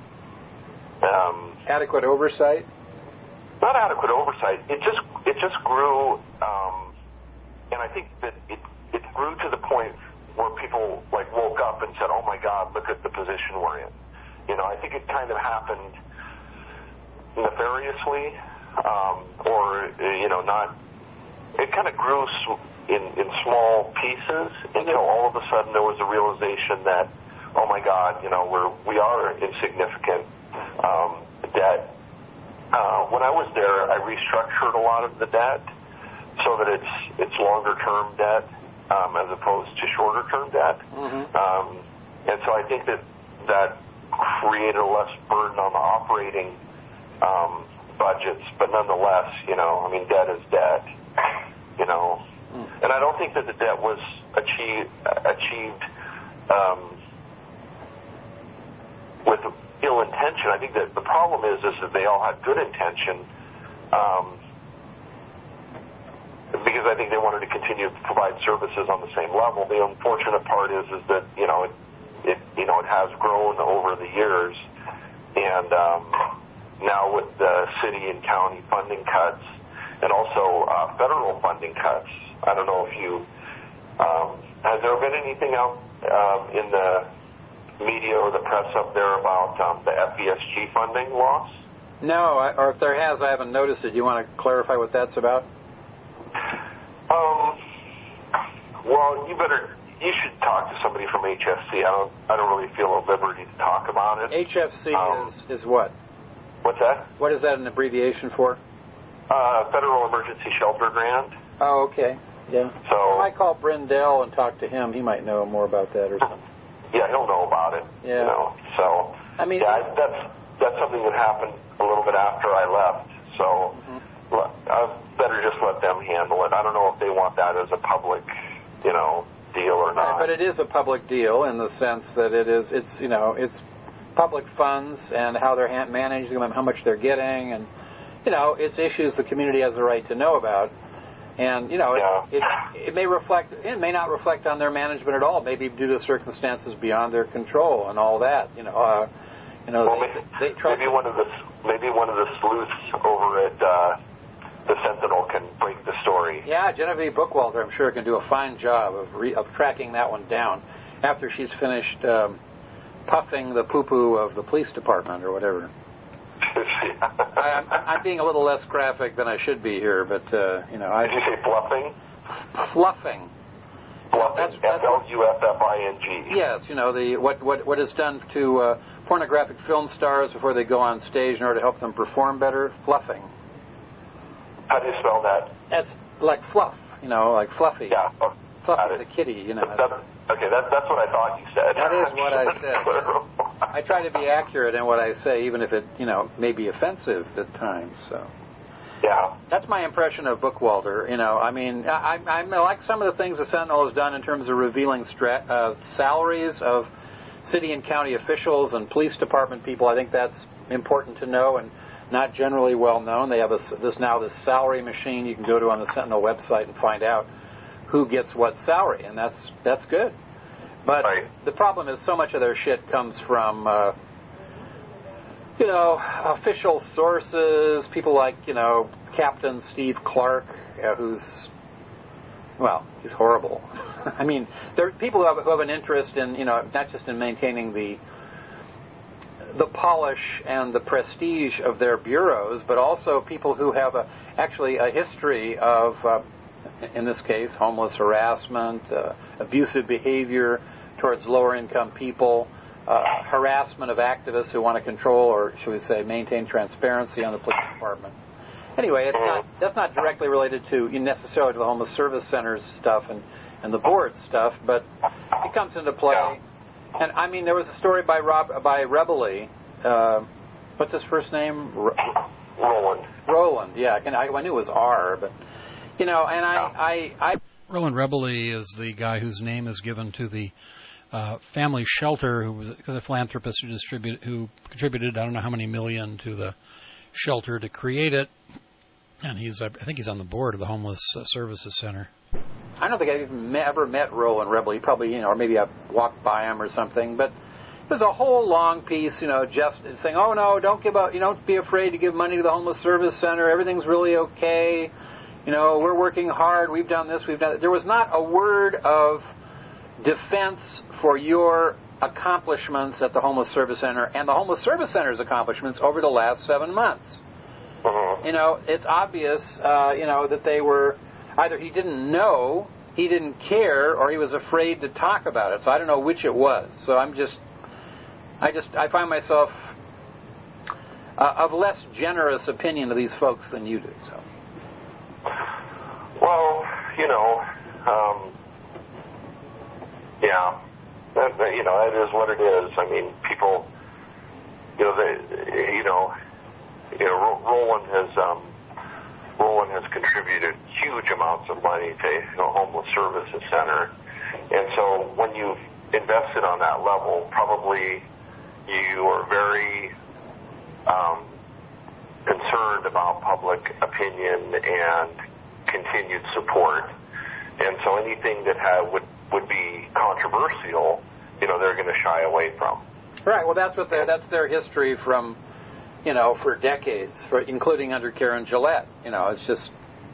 adequate oversight? Not adequate oversight. It just grew, and I think that it grew to the point where people woke up and said, "Oh my God, look at the position we're in." I think it kind of happened nefariously, or not. It kind of grew in small pieces until all of a sudden there was a realization that, oh my God, we are insignificant debt. When I was there, I restructured a lot of the debt so that it's longer term debt as opposed to shorter term debt. And so I think that created a less burden on the operating budgets, but nonetheless, debt is debt, And I don't think that the debt was achieved with ill intention. I think that the problem is that they all had good intention, because I think they wanted to continue to provide services on the same level. The unfortunate part is that it has grown over the years, and now with the city and county funding cuts, and also federal funding cuts. I don't know if you has there been anything out in the media or the press up there about the FESG funding loss? No, or if there has, I haven't noticed it. Do you want to clarify what that's about? Well, you should talk to somebody from HFC. I don't really feel at liberty to talk about it. HFC is what? What's that? What is that an abbreviation for? Federal Emergency Shelter Grant. Oh, okay. Yeah. So I might call Brindell and talk to him. He might know more about that or something. Yeah, he'll know about it. Yeah. So I mean, that's something that happened a little bit after I left. So I better just let them handle it. I don't know if they want that as a public, deal or not. But it is a public deal in the sense that it's public funds and how they're managing them and how much they're getting, and it's issues the community has the right to know about. And it may not reflect on their management at all, maybe due to circumstances beyond their control and all that. Maybe one of the maybe one of the sleuths over at the Sentinel can break the story. Yeah, Genevieve Bookwalter, I'm sure, can do a fine job of tracking that one down after she's finished puffing the poo-poo of the police department or whatever. I'm being a little less graphic than I should be here, but Did you say fluffing? Fluffing. That's F-L-U-F-F-I-N-G. Yes, what is done to pornographic film stars before they go on stage in order to help them perform better. Fluffing. How do you spell that? That's like fluff, like fluffy. Yeah. Fluffy the kitty, Okay, that's what I thought you said. That is what I said. I try to be accurate in what I say, even if it, may be offensive at times. So. Yeah. That's my impression of Bookwalter. I like some of the things the Sentinel has done in terms of revealing salaries of city and county officials and police department people. I think that's important to know and not generally well known. They have this salary machine you can go to on the Sentinel website and find out who gets what salary, and that's good. But the problem is so much of their shit comes from official sources, people like, Captain Steve Clark, he's horrible. I mean, there are people who have an interest in, not just in maintaining the polish and the prestige of their bureaus, but also people who have actually a history of, in this case, homeless harassment, abusive behavior towards lower-income people, harassment of activists who want to control, or should we say, maintain transparency on the police department. Anyway, that's not directly related to necessarily to the Homeless Service Center's stuff and the board stuff, but it comes into play. Yeah. And I mean, there was a story by Rebely. What's his first name? Roland. Roland. Yeah, I knew it was R, but Roland Rebely is the guy whose name is given to the family shelter, who was a philanthropist who contributed I don't know how many million to the shelter to create it, and I think he's on the board of the Homeless Services Center. I don't think I've even ever met Roland Rebely. Probably, or maybe I've walked by him or something. But there's a whole long piece, just saying, "Oh no, don't give up. Don't be afraid to give money to the Homeless Service Center. Everything's really okay. We're working hard. We've done this. We've done that." There was not a word of defense for your accomplishments at the Homeless Service Center and the Homeless Service Center's accomplishments over the last 7 months. It's obvious, that they were either he didn't know, he didn't care, or he was afraid to talk about it. So I don't know which it was. So I find myself of less generous opinion of these folks than you do. So. Well, yeah, that is what it is. I mean, people, Roland has contributed huge amounts of money to Homeless Services Center, and so when you've invested on that level, probably you are very concerned about public opinion and continued support, and so anything that would be controversial, they're going to shy away from. Right. Well, that's their history from, for decades, including under Karen Gillette. It's just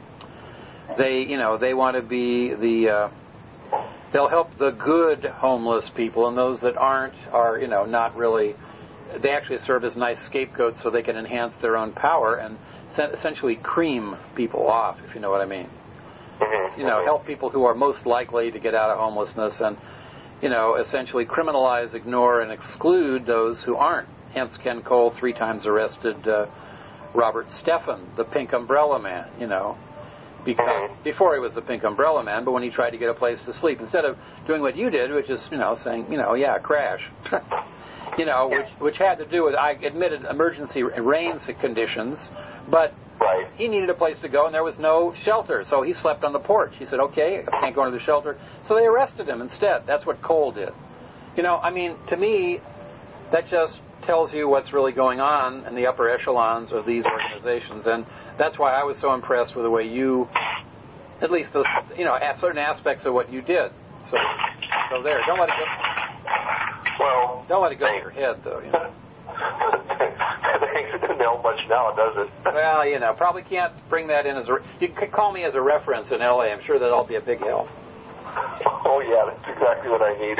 they want to be they'll help the good homeless people, and those that aren't are not really. They actually serve as nice scapegoats so they can enhance their own power and essentially cream people off, if you know what I mean. Help people who are most likely to get out of homelessness and, essentially criminalize, ignore, and exclude those who aren't. Hence Ken Cole 3 times arrested Robert Steffen, the Pink Umbrella Man, because before he was the Pink Umbrella Man, but when he tried to get a place to sleep, instead of doing what you did, which is, saying, crash, which had to do with, I admitted, emergency rain conditions, but he needed a place to go, and there was no shelter, so he slept on the porch. He said, okay, I can't go into the shelter, so they arrested him instead. That's what Cole did. To me, that just tells you what's really going on in the upper echelons of these organizations, and that's why I was so impressed with the way you, at least certain aspects of what you did. So there, don't let it go. Well, don't let it go to your head, though. Thanks. doesn't help much now, does it? Well, you know, probably can't bring that in as a... You could call me as a reference in L.A. I'm sure that'll be a big help. Oh, yeah, that's exactly what I need.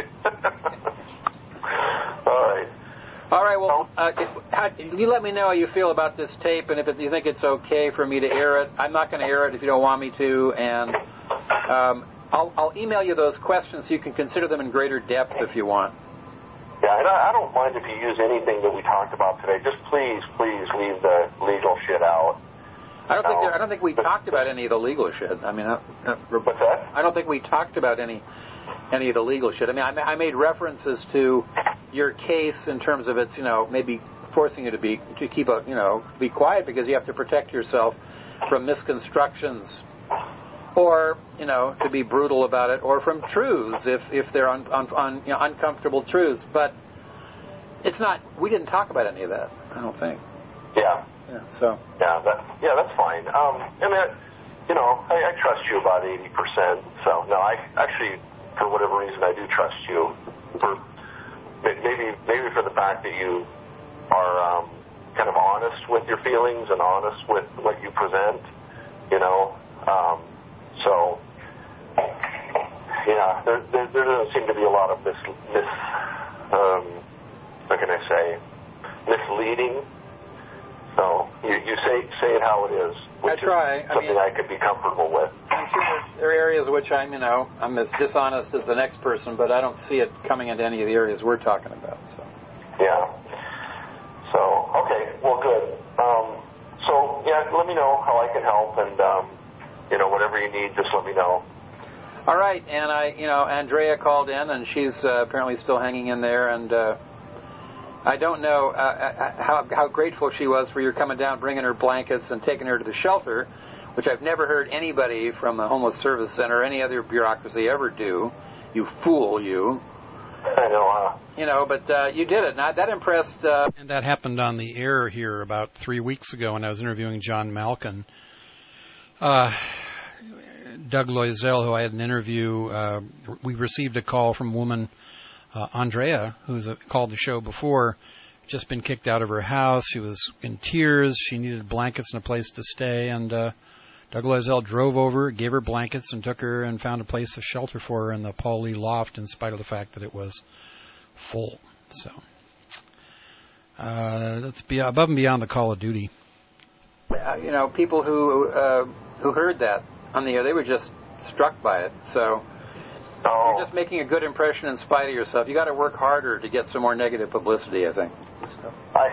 All right, well, you let me know how you feel about this tape, and if you think it's okay for me to air it. I'm not going to air it if you don't want me to, and I'll email you those questions so you can consider them in greater depth if you want. Yeah, and I don't mind if you use anything that we talked about today. Just please leave the legal shit out. I don't think we talked about any of the legal shit. I mean, what's that? I don't think we talked about any of the legal shit. I mean, I made references to your case in terms of its, you know, maybe forcing you to be quiet because you have to protect yourself from misconstructions, or, you know, to be brutal about it, or from truths if they're uncomfortable truths. But it's not. We didn't talk about any of that, I don't think. Yeah. Yeah. So. Yeah, that's fine. And that, you know, I trust you about 80%. So no, I actually, for whatever reason, I do trust you. For maybe for the fact that you are kind of honest with your feelings and honest with what you present. You know. So, yeah, there doesn't seem to be a lot of what can I say, misleading. So you say it how it is, which is something I could be comfortable with. I'm sure there are areas which I'm as dishonest as the next person, but I don't see it coming into any of the areas we're talking about. So. Yeah. So, okay, well, good. So, yeah, let me know how I can help, and you know, whatever you need, just let me know. All right, and Andrea called in, and she's apparently still hanging in there, and I don't know how grateful she was for your coming down, bringing her blankets, and taking her to the shelter, which I've never heard anybody from the Homeless Service Center or any other bureaucracy ever do. You fool, you. I know, You know, but you did it. Now, that impressed... And that happened on the air here about 3 weeks ago when I was interviewing John Malkin. Doug Loisel, who I had an interview, we received a call from a woman, Andrea, who's called the show before, just been kicked out of her house. She was in tears. She needed blankets and a place to stay, and Doug Loisel drove over, gave her blankets, and took her and found a place of shelter for her in the Paul Lee Loft, in spite of the fact that it was full. So that's above and beyond the call of duty. You know, people who heard that on the air, they were just struck by it. So you're just making a good impression in spite of yourself. You got to work harder to get some more negative publicity, I think. I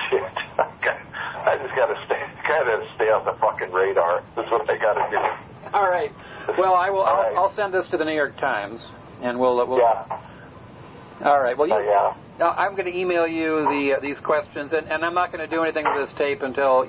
just got to stay on the fucking radar. That's what I got to do. All right. Well, I'll send this to the New York Times, and we'll. Yeah. All right. Well, yeah. Now, I'm going to email you these questions, and I'm not going to do anything with this tape until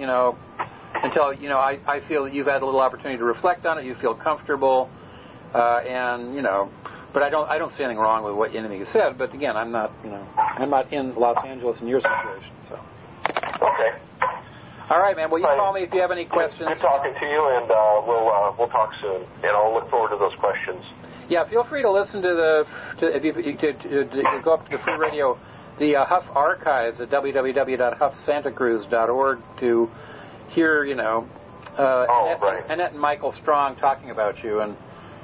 I feel that you've had a little opportunity to reflect on it. You feel comfortable, and but I don't see anything wrong with what anything you said. But again, I'm not in Los Angeles in your situation. So. Okay. All right, man. Well, you call me if you have any questions. Good talking to you, and we'll talk soon. And I'll look forward to those questions. Yeah, feel free to listen to if you go up to the free radio, the Huff archives at www.huffsantacruz.org to hear Annette and Michael Strong talking about you, and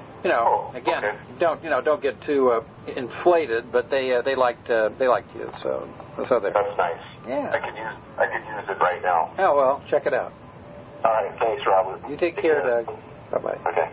don't get too inflated, but they liked you, so that's nice. Yeah, I could use it right now. Oh well, check it out. All right, thanks, Robert. You take care, Doug. Bye-bye. Okay.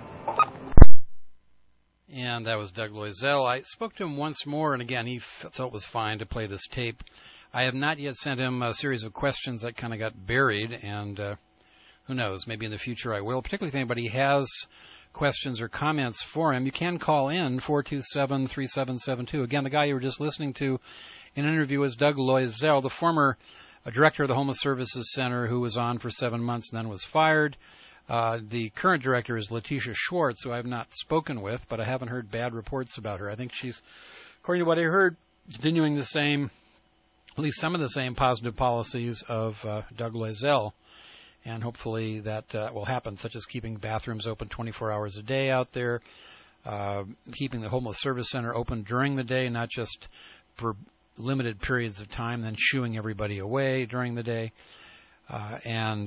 And that was Doug Loisel. I spoke to him once more, and again, he thought it was fine to play this tape. I have not yet sent him a series of questions that kind of got buried, and who knows, maybe in the future I will. Particularly if anybody has questions or comments for him, you can call in 427-3772. Again, the guy you were just listening to in an interview was Doug Loisel, the former director of the Homeless Services Center, who was on for 7 months and then was fired. The current director is Letitia Schwartz, who I have not spoken with, but I haven't heard bad reports about her. I think she's, according to what I heard, continuing the same, at least some of the same positive policies of Doug Loisel, and hopefully that will happen, such as keeping bathrooms open 24 hours a day out there, keeping the Homeless Service Center open during the day, not just for limited periods of time, then shooing everybody away during the day. And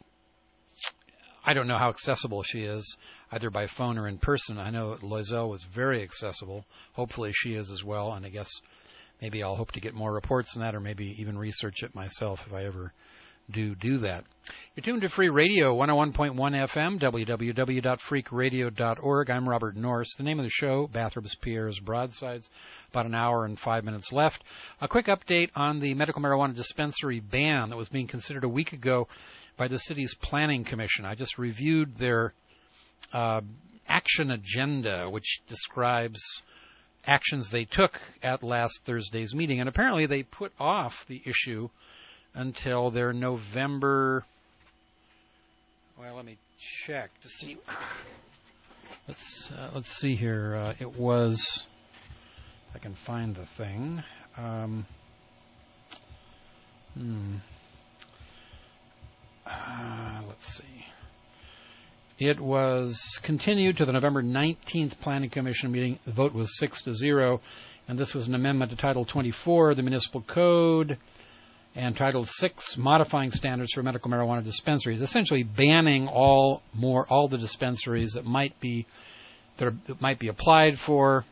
I don't know how accessible she is, either by phone or in person. I know Loisel was very accessible. Hopefully she is as well, and I guess maybe I'll hope to get more reports on that, or maybe even research it myself if I ever do that. You're tuned to Free Radio, 101.1 FM, www.freakradio.org. I'm Robert Norris. The name of the show, Bathurst Pierre's Broadsides. About an hour and 5 minutes left. A quick update on the medical marijuana dispensary ban that was being considered a week ago by the city's planning commission. I just reviewed their action agenda, which describes actions they took at last Thursday's meeting. And apparently they put off the issue until their November... Well, let me check to see. Let's see here. It was... If I can find the thing. Let's see. It was continued to the November 19th Planning Commission meeting. The vote was 6-0, and this was an amendment to Title 24 of the Municipal Code and Title 6, modifying standards for medical marijuana dispensaries, essentially banning all the dispensaries that might be applied for,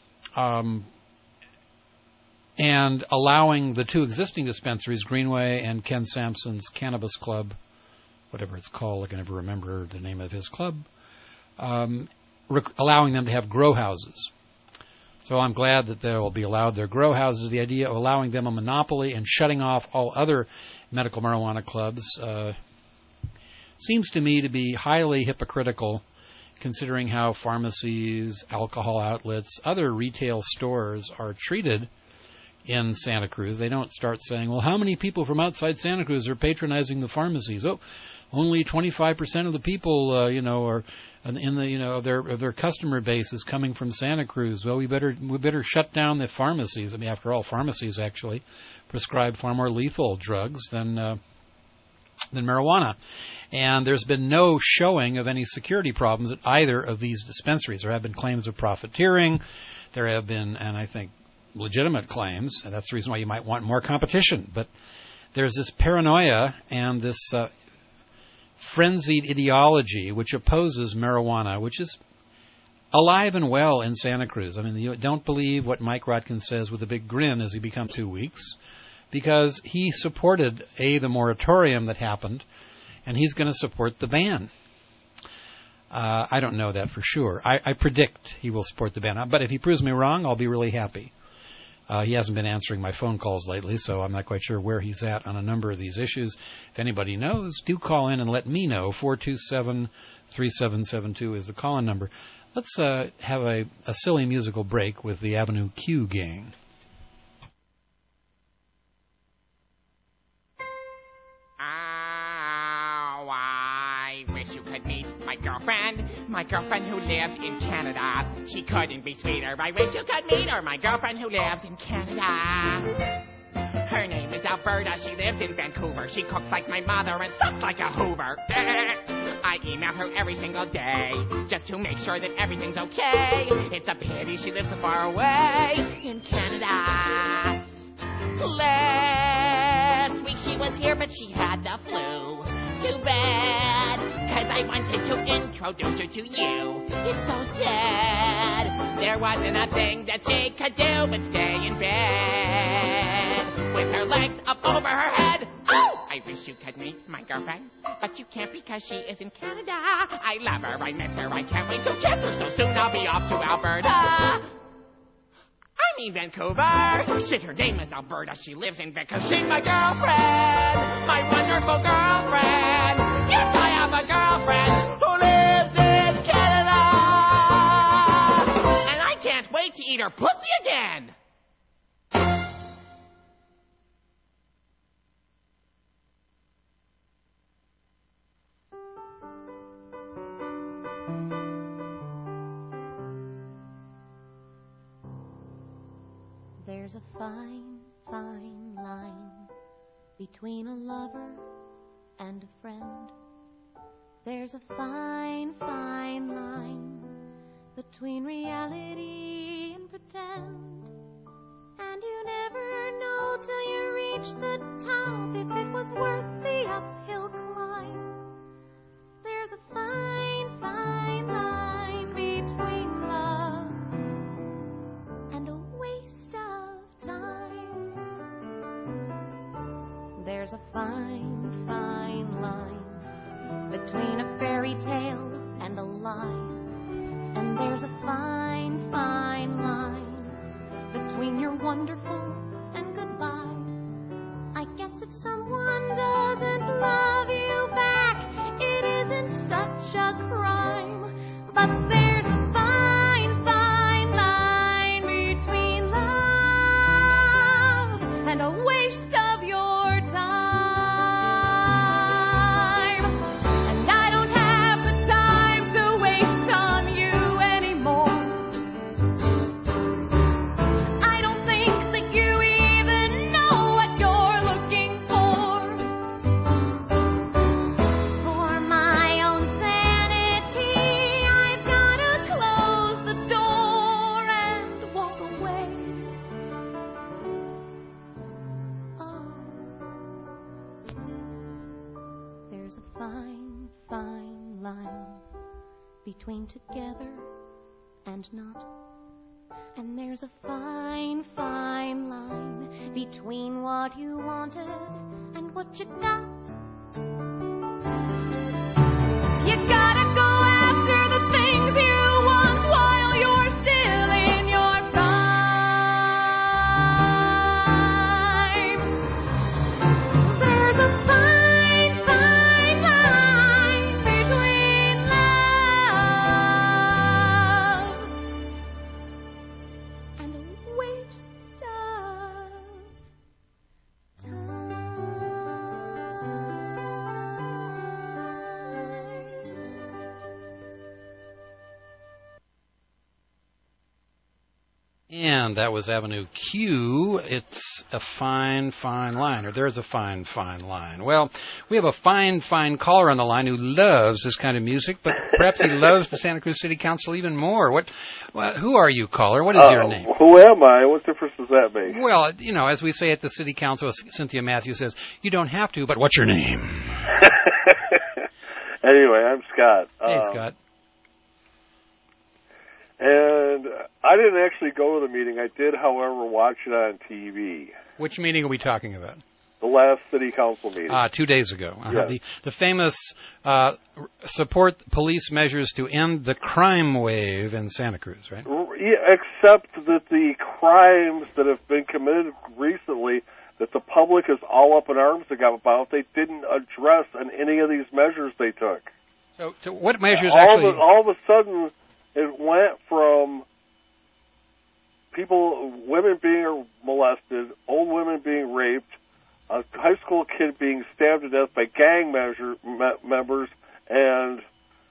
and allowing the two existing dispensaries, Greenway and Ken Sampson's Cannabis Club, whatever it's called, I can never remember the name of his club, allowing them to have grow houses. So I'm glad that they will be allowed their grow houses. The idea of allowing them a monopoly and shutting off all other medical marijuana clubs seems to me to be highly hypocritical, considering how pharmacies, alcohol outlets, other retail stores are treated in Santa Cruz. They don't start saying, well, how many people from outside Santa Cruz are patronizing the pharmacies? Oh, only 25% of the people, are in the, of their customer base is coming from Santa Cruz. Well, we better shut down the pharmacies. I mean, after all, pharmacies actually prescribe far more lethal drugs than marijuana. And there's been no showing of any security problems at either of these dispensaries. There have been claims of profiteering. There have been, and I think, legitimate claims, and that's the reason why you might want more competition. But there's this paranoia and this frenzied ideology which opposes marijuana, which is alive and well in Santa Cruz. I mean, you don't believe what Mike Rotkin says with a big grin as he becomes 2 weeks, because he supported, the moratorium that happened, and he's going to support the ban. I don't know that for sure. I predict he will support the ban. But if he proves me wrong, I'll be really happy. He hasn't been answering my phone calls lately, so I'm not quite sure where he's at on a number of these issues. If anybody knows, do call in and let me know. 427-3772 is the call-in number. Let's have a silly musical break with the Avenue Q Gang. My girlfriend who lives in Canada. She couldn't be sweeter. I wish you could meet her. My girlfriend who lives in Canada. Her name is Alberta. She lives in Vancouver. She cooks like my mother and sucks like a Hoover. I email her every single day just to make sure that everything's okay. It's a pity she lives so far away in Canada. Last week she was here, but she had the flu. Too bad, 'cause I wanted to introduce her to you. It's so sad. There wasn't a thing that she could do but stay in bed with her legs up over her head. Oh! I wish you could meet my girlfriend, but you can't because she is in Canada. I love her, I miss her, I can't wait to kiss her. So soon I'll be off to Alberta. I mean Vancouver. Shit, her name is Alberta. She lives in Vancouver. She's my girlfriend, my wonderful girlfriend. Yes, I have a girlfriend who lives in Canada. And I can't wait to eat her pussy again. There's a fine, fine line between a lover and a friend. There's a fine, fine line between reality and pretend. And you never know till you reach the top if it was worth the uphill fine, fine line between a fairy tale and a lie. And there's a fine, fine line between your wonderful and goodbye. I guess if someone doesn't love you back, it isn't such a crime. But there's a fine, fine line between love and a waste of your time. And I don't have the time to waste on you anymore. I don't think that you even know what you're looking for. For my own sanity, I've gotta close the door and walk away. Oh, there's a fine, fine line between together and not. And there's a fine, fine line between what you wanted and what you got. You gotta go after the things you want while you're still in your prime. There's a fine, fine line between love and a waste of And that was Avenue Q. It's a fine, fine line, or there's a fine, fine line. Well, we have a fine, fine caller on the line who loves this kind of music, but perhaps he loves the Santa Cruz City Council even more. Who are you, caller? What is your name? Who am I? What difference does that make? Well, you know, as we say at the City Council, Cynthia Matthews says, you don't have to, but what's your name? Anyway, I'm Scott. Hey, Scott. And I didn't actually go to the meeting. I did, however, watch it on TV. Which meeting are we talking about? The last city council meeting. 2 days ago. Yes. The famous support police measures to end the crime wave in Santa Cruz, right? Yeah, except that the crimes that have been committed recently that the public is all up in arms about, they didn't address in any of these measures they took. So what measures all of a sudden, it went from women being molested, old women being raped, a high school kid being stabbed to death by gang members, and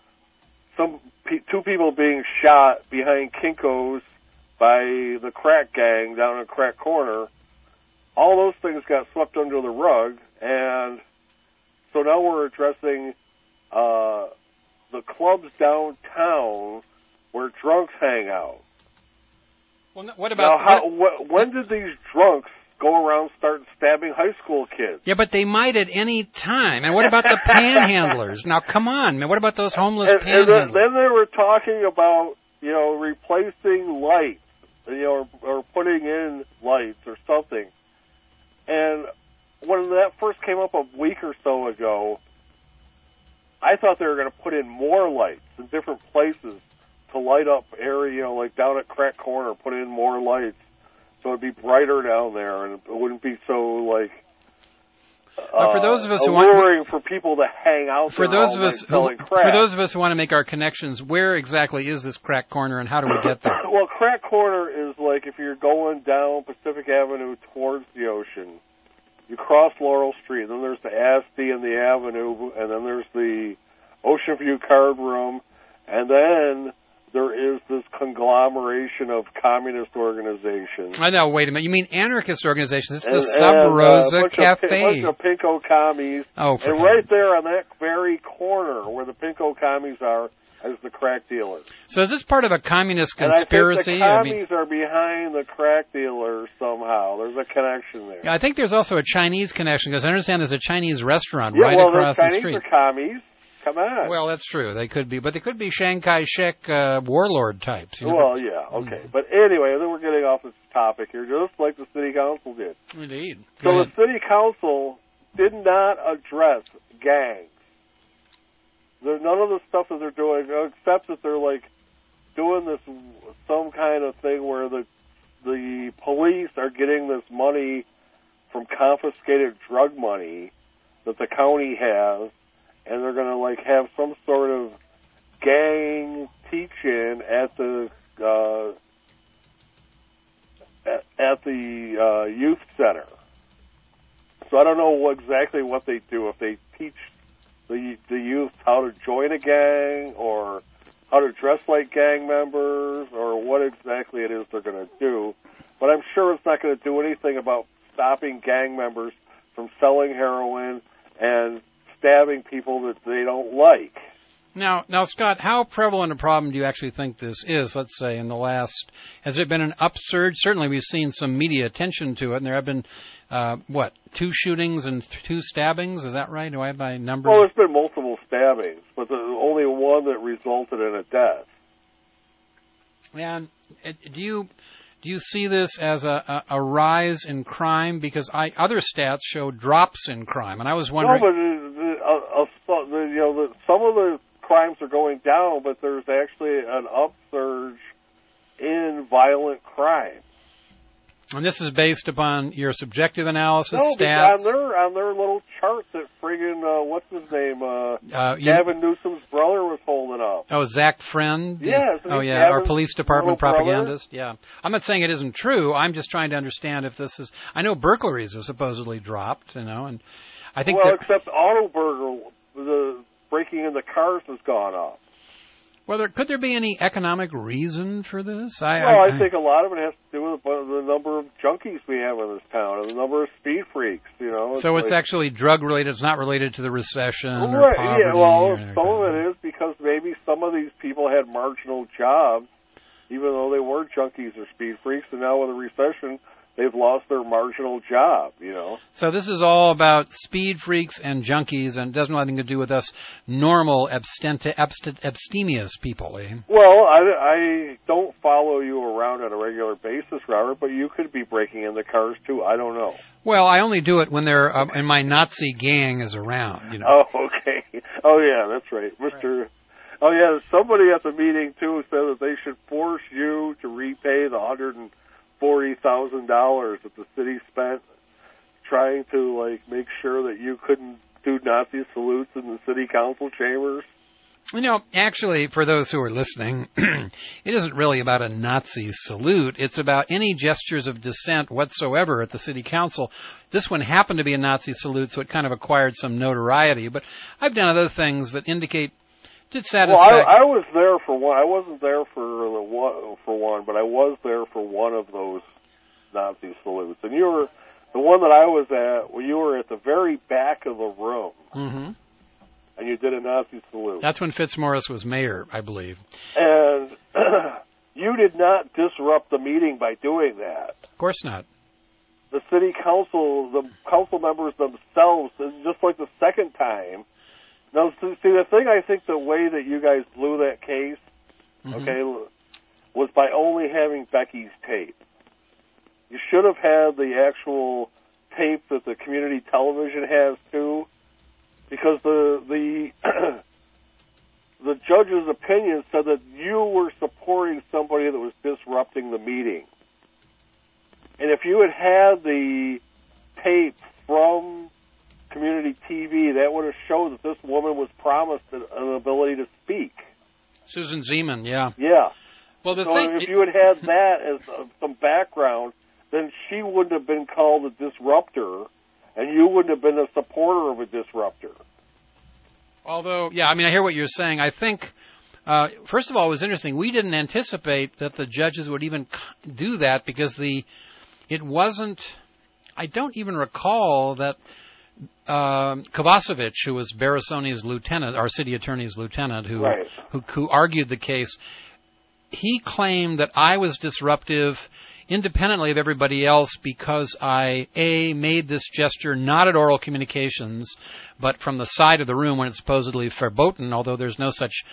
two people being shot behind Kinko's by the crack gang down in Crack Corner. All those things got swept under the rug, and so now we're addressing the clubs downtown where drunks hang out. Well, what about... when did these drunks go around start stabbing high school kids? Yeah, but they might at any time. And what about the panhandlers? Now, come on, man. What about those homeless panhandlers? And then they were talking about, replacing lights, or putting in lights or something. And when that first came up a week or so ago, I thought they were going to put in more lights in different places to light up area, like down at Crack Corner, put in more lights so it'd be brighter down there and it wouldn't be so for those of us who alluring for people to hang out for there those of us selling crack. For those of us who want to make our connections, where exactly is this Crack Corner and how do we get there? Well, Crack Corner is like if you're going down Pacific Avenue towards the ocean, you cross Laurel Street, then there's the Asti and the Avenue, and then there's the Ocean View Card Room, and then there is this conglomeration of communist organizations. I know, wait a minute. You mean anarchist organizations? It's the Sub Rosa Cafe. A bunch of Pinko commies. Oh, for and right there on that very corner where the Pinko commies are is the crack dealers. So is this part of a communist conspiracy? And I think the commies are behind the crack dealers somehow. There's a connection there. Yeah, I think there's also a Chinese connection, because I understand there's a Chinese restaurant right across the street. Chinese are commies. Come on. Well, that's true. They could be, but they could be Chiang Kai-shek warlord types. Well, yeah, okay. But anyway, then we're getting off this topic here, just like the city council did. Indeed. So the city council did not address gangs. None of the stuff that they're doing, except that they're like doing this some kind of thing where the police are getting this money from confiscated drug money that the county has, and they're going to like have some sort of gang teach-in at the youth center. So I don't know exactly what they do, if they teach the youth how to join a gang or how to dress like gang members or what exactly it is they're going to do. But I'm sure it's not going to do anything about stopping gang members from selling heroin and stabbing people that they don't like. Now, Scott, how prevalent a problem do you actually think this is? Let's say in the last, has there been an upsurge? Certainly, we've seen some media attention to it, and there have been 2 shootings and 2 stabbings. Is that right? Do I have my number? Well, there's been multiple stabbings, but there's only one that resulted in a death. And do you see this as a rise in crime? Because other stats show drops in crime, and I was wondering. No, but some of the crimes are going down, but there's actually an upsurge in violent crime. And this is based upon your subjective analysis, no, stats? on their little chart that friggin', what's his name, Gavin Newsom's brother was holding up. Oh, Zach Friend? Yes. Oh, yeah, our police department propagandist. Yeah. I'm not saying it isn't true. I'm just trying to understand if this is... I know burglaries are supposedly dropped, and I think... Well, except auto burglary, the breaking into cars has gone up. Well, could there be any economic reason for this? I think a lot of it has to do with the number of junkies we have in this town and the number of speed freaks. So it's actually drug related. It's not related to the recession or right, poverty. Yeah, well, some of it is because maybe some of these people had marginal jobs, even though they were junkies or speed freaks, and now with the recession, they've lost their marginal job, So this is all about speed freaks and junkies, and it doesn't have anything to do with us normal abstemious people, eh? Well, I don't follow you around on a regular basis, Robert, but you could be breaking into cars, too. I don't know. Well, I only do it when they're and my Nazi gang is around, Oh, okay. Oh, yeah, that's right. Mr. Right. Oh, yeah, somebody at the meeting, too, said that they should force you to repay the $140,000 that the city spent trying to make sure that you couldn't do Nazi salutes in the city council chambers. Actually, for those who are listening, it isn't really about a Nazi salute. It's about any gestures of dissent whatsoever at the city council. This one happened to be a Nazi salute, so it kind of acquired some notoriety. But I've done other things that indicate did satisfaction. Well, I was there for one. I wasn't there for one, but I was there for one of those Nazi salutes. And you were the one that I was at. Well, you were at the very back of the room, and you did a Nazi salute. That's when Fitzmaurice was mayor, I believe. And you did not disrupt the meeting by doing that. Of course not. The city council, the council members themselves, just like the second time. Now, see, the thing I think the way that you guys blew that case, was by only having Becky's tape. You should have had the actual tape that the community television has too, because the the judge's opinion said that you were supporting somebody that was disrupting the meeting. And if you had the tape from community TV, that would have showed that this woman was promised an ability to speak. Susan Zeman, yeah. Yeah. Well, if you had that as some background, then she wouldn't have been called a disruptor, and you wouldn't have been a supporter of a disruptor. Although, I hear what you're saying. I think, first of all, it was interesting. We didn't anticipate that the judges would even do that because it wasn't, I don't even recall that Kovacevic, who was Barasoni's lieutenant, our city attorney's lieutenant, who argued the case, he claimed that I was disruptive independently of everybody else because I, made this gesture not at oral communications, but from the side of the room when it's supposedly verboten, although there's no such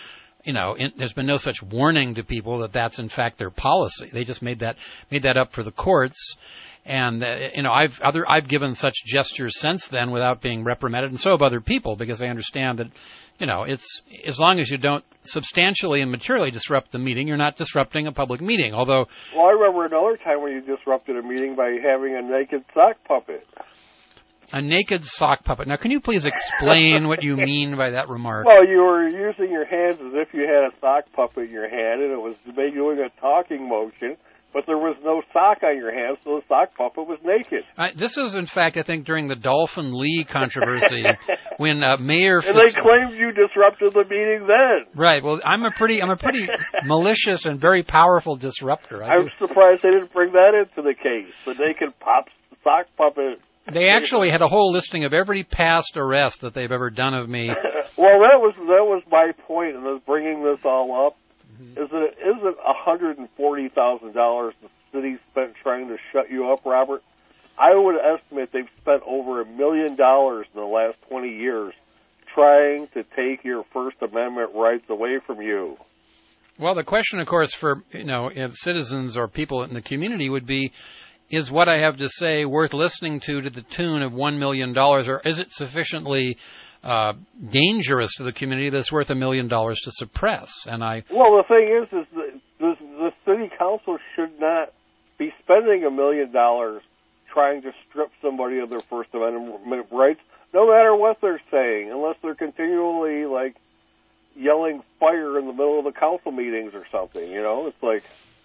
there's been no such warning to people that that's in fact their policy. They just made that up for the courts. And I've given such gestures since then without being reprimanded, and so have other people, because I understand that, it's as long as you don't substantially and materially disrupt the meeting, you're not disrupting a public meeting. Although, well, I remember another time when you disrupted a meeting by having a naked sock puppet. A naked sock puppet. Now, can you please explain what you mean by that remark? Well, you were using your hands as if you had a sock puppet in your hand, and it was doing a talking motion. But there was no sock on your hands, so the sock puppet was naked. This was, in fact, I think, during the Dolphin Lee controversy, when Mayor and they claimed you disrupted the meeting then. Right. Well, I'm a pretty malicious and very powerful disruptor. I'm surprised they didn't bring that into the case. The naked sock puppet. They actually had a whole listing of every past arrest that they've ever done of me. Well, that was my point in bringing this all up. Is that it isn't $140,000 the city spent trying to shut you up, Robert? I would estimate they've spent over $1 million in the last 20 years trying to take your First Amendment rights away from you. Well, the question, of course, for if citizens or people in the community would be, is what I have to say worth listening to the tune of $1 million, or is it sufficiently dangerous to the community that's worth $1 million to suppress? Well, the thing is the city council should not be spending $1 million trying to strip somebody of their First Amendment rights, no matter what they're saying, unless they're continually yelling fire in the middle of the council meetings or something. It's like.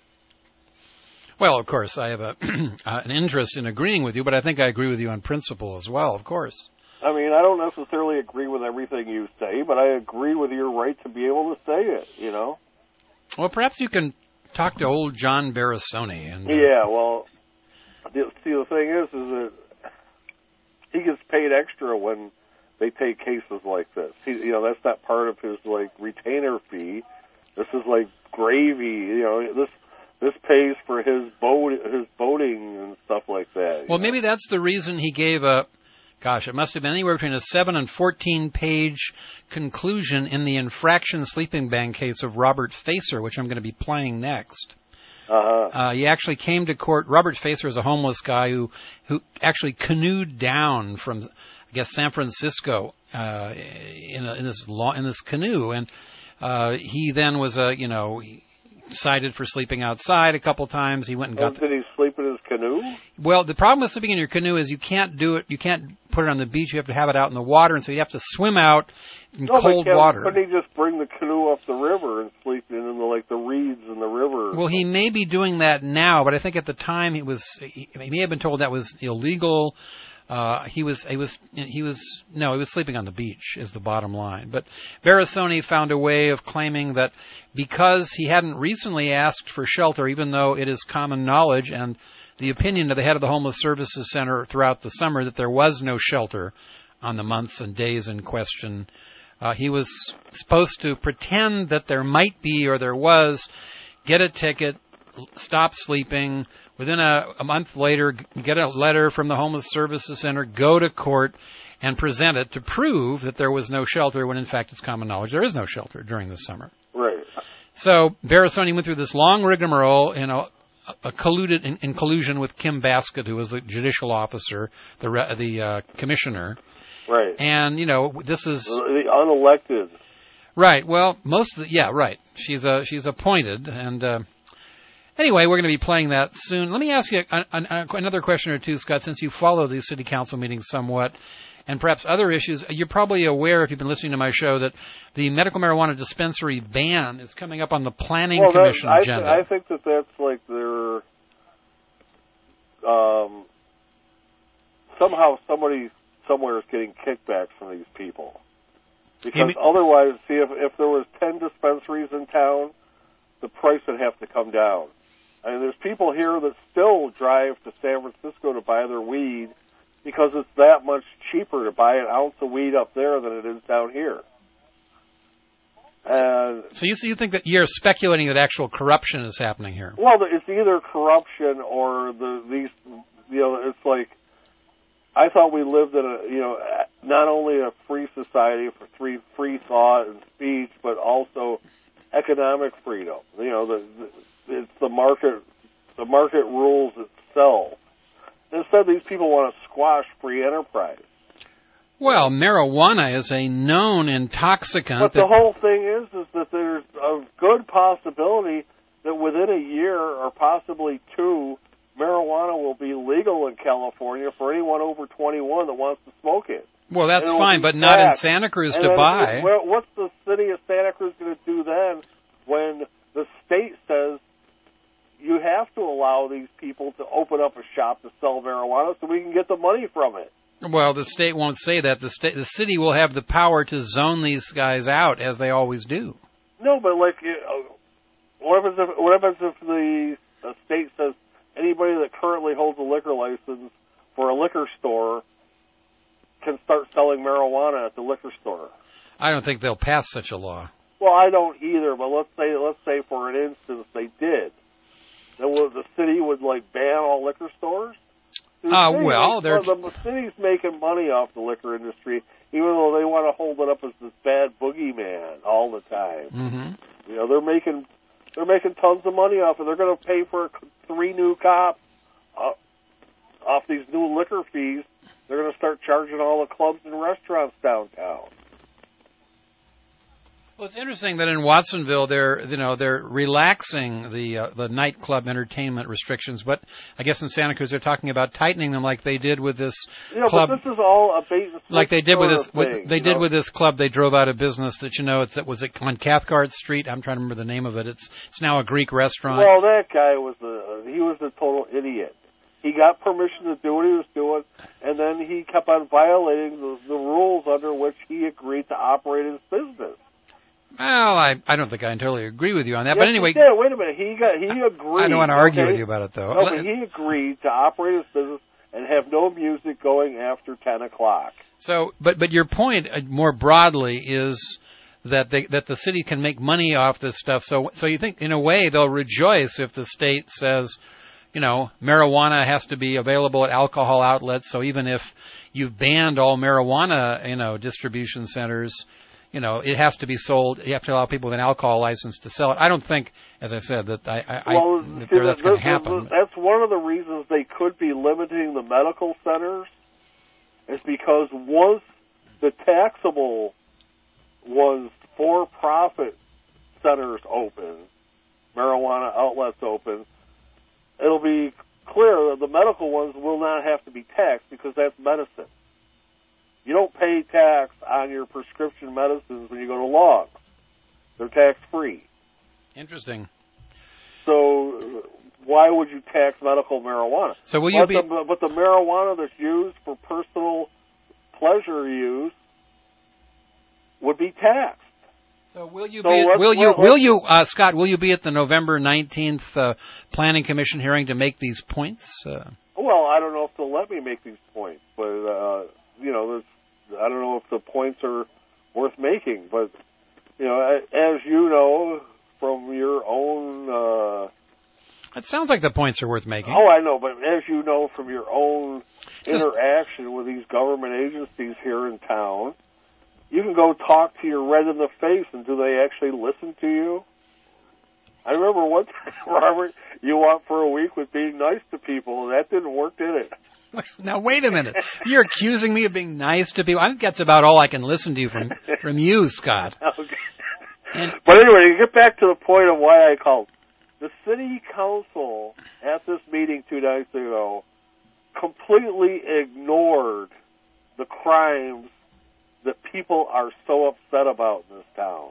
Well, of course, I have an interest in agreeing with you, but I think I agree with you on principle as well. Of course. I mean, I don't necessarily agree with everything you say, but I agree with your right to be able to say it, Well, perhaps you can talk to old John Barasoni. Yeah, well, the thing is that he gets paid extra when they take cases like this. That's not part of his, retainer fee. This is like gravy, This pays for his boating and stuff like that. Well, maybe that's the reason he gave it must have been anywhere between a 7 and 14-page conclusion in the infraction sleeping bag case of Robert Facer, which I'm going to be playing next. He actually came to court. Robert Facer is a homeless guy who actually canoed down from, I guess, San Francisco in this canoe, and he then was cited for sleeping outside a couple times. He went and got. Did he sleep in his canoe? Well, the problem with sleeping in your canoe is you can't do it. You can't put it on the beach. You have to have it out in the water, and so you have to swim out in cold water. Couldn't he just bring the canoe up the river and sleep in the reeds in the river? Well, he may be doing that now, but I think at the time he may have been told that was illegal. He was sleeping on the beach is the bottom line. But Barasoni found a way of claiming that because he hadn't recently asked for shelter, even though it is common knowledge and the opinion of the head of the Homeless Services Center throughout the summer that there was no shelter on the months and days in question, he was supposed to pretend that there might be or there was, get a ticket, stop sleeping. Within a month later, get a letter from the Homeless Services Center, go to court, and present it to prove that there was no shelter when, in fact, it's common knowledge there is no shelter during the summer. Right. So Barasoni went through this long rigmarole in collusion with Kim Baskett, who was the judicial officer, the commissioner. Right. And, this is... The unelected. Right. Well, right. She's appointed, and... Anyway, we're going to be playing that soon. Let me ask you another question or two, Scott, since you follow these city council meetings somewhat, and perhaps other issues. You're probably aware, if you've been listening to my show, that the medical marijuana dispensary ban is coming up on the Planning Commission agenda. I think that's their... somehow somebody somewhere is getting kickbacks from these people. Because otherwise, if there was 10 dispensaries in town, the price would have to come down. I mean, there's people here that still drive to San Francisco to buy their weed because it's that much cheaper to buy an ounce of weed up there than it is down here. And so you think that you're speculating that actual corruption is happening here? Well, it's either corruption or it's like, I thought we lived in not only a free society for free thought and speech, but also economic freedom. It's the market. The market rules itself. Instead, these people want to squash free enterprise. Well, marijuana is a known intoxicant. But the whole thing is that there's a good possibility that within a year or possibly two, marijuana will be legal in California for anyone over 21 that wants to smoke it. Well, that's fine, but not in Santa Cruz to buy. What's the city of Santa Cruz going to do then when the state says you have to allow these people to open up a shop to sell marijuana so we can get the money from it? Well, the state won't say that. The city will have the power to zone these guys out, as they always do. No, but what happens if the state says anybody that currently holds a liquor license for a liquor store can start selling marijuana at the liquor store? I don't think they'll pass such a law. Well, I don't either, but let's say for an instance they did. Then the city would ban all liquor stores? The city's making money off the liquor industry, even though they want to hold it up as this bad boogeyman all the time. Mm-hmm. They're making tons of money off it. They're going to pay for 3 new cops off these new liquor fees. They're going to start charging all the clubs and restaurants downtown. Well, it's interesting that in Watsonville they're relaxing the nightclub entertainment restrictions, but I guess in Santa Cruz they're talking about tightening them, like they did with this club. But this is all a bait and switch like they did with this. Thing, they did with this club. They drove out of business. Was it on Cathcart Street? I'm trying to remember the name of it. It's now a Greek restaurant. Well, that guy was a total idiot. He got permission to do what he was doing, and then he kept on violating the rules under which he agreed to operate his business. Well, I don't think I totally agree with you on that. Yes, but anyway, wait a minute. He agreed. I don't want to argue with you about it, though. No, but he agreed to operate his business and have no music going after 10 o'clock. So, but your point more broadly is that the city can make money off this stuff. So you think in a way they'll rejoice if the state says, marijuana has to be available at alcohol outlets. So even if you've banned all marijuana, distribution centers, it has to be sold. You have to allow people with an alcohol license to sell it. I don't think, as I said, that that's going to happen. That's one of the reasons they could be limiting the medical centers, is because once the taxable for-profit centers open, marijuana outlets open, it'll be clear that the medical ones will not have to be taxed because that's medicine. You don't pay tax on your prescription medicines when you go to Long's. They're tax-free. Interesting. So why would you tax medical marijuana? So but the marijuana that's used for personal pleasure use would be taxed. So Scott, will you be at the November 19th Planning Commission hearing to make these points? Well, I don't know if they'll let me make these points, but I don't know if the points are worth making. But as you know from your own, it sounds like the points are worth making. Oh, I know, but as you know from your own interaction with these government agencies here in town, you can go talk to your red in the face, and do they actually listen to you? I remember one time, Robert, you went for a week with being nice to people, and that didn't work, did it? Now, wait a minute. You're accusing me of being nice to people? I think that's about all I can listen to from you, Scott. Okay. But anyway, to get back to the point of why I called. The city council at this meeting 2 nights ago completely ignored the crimes that people are so upset about in this town,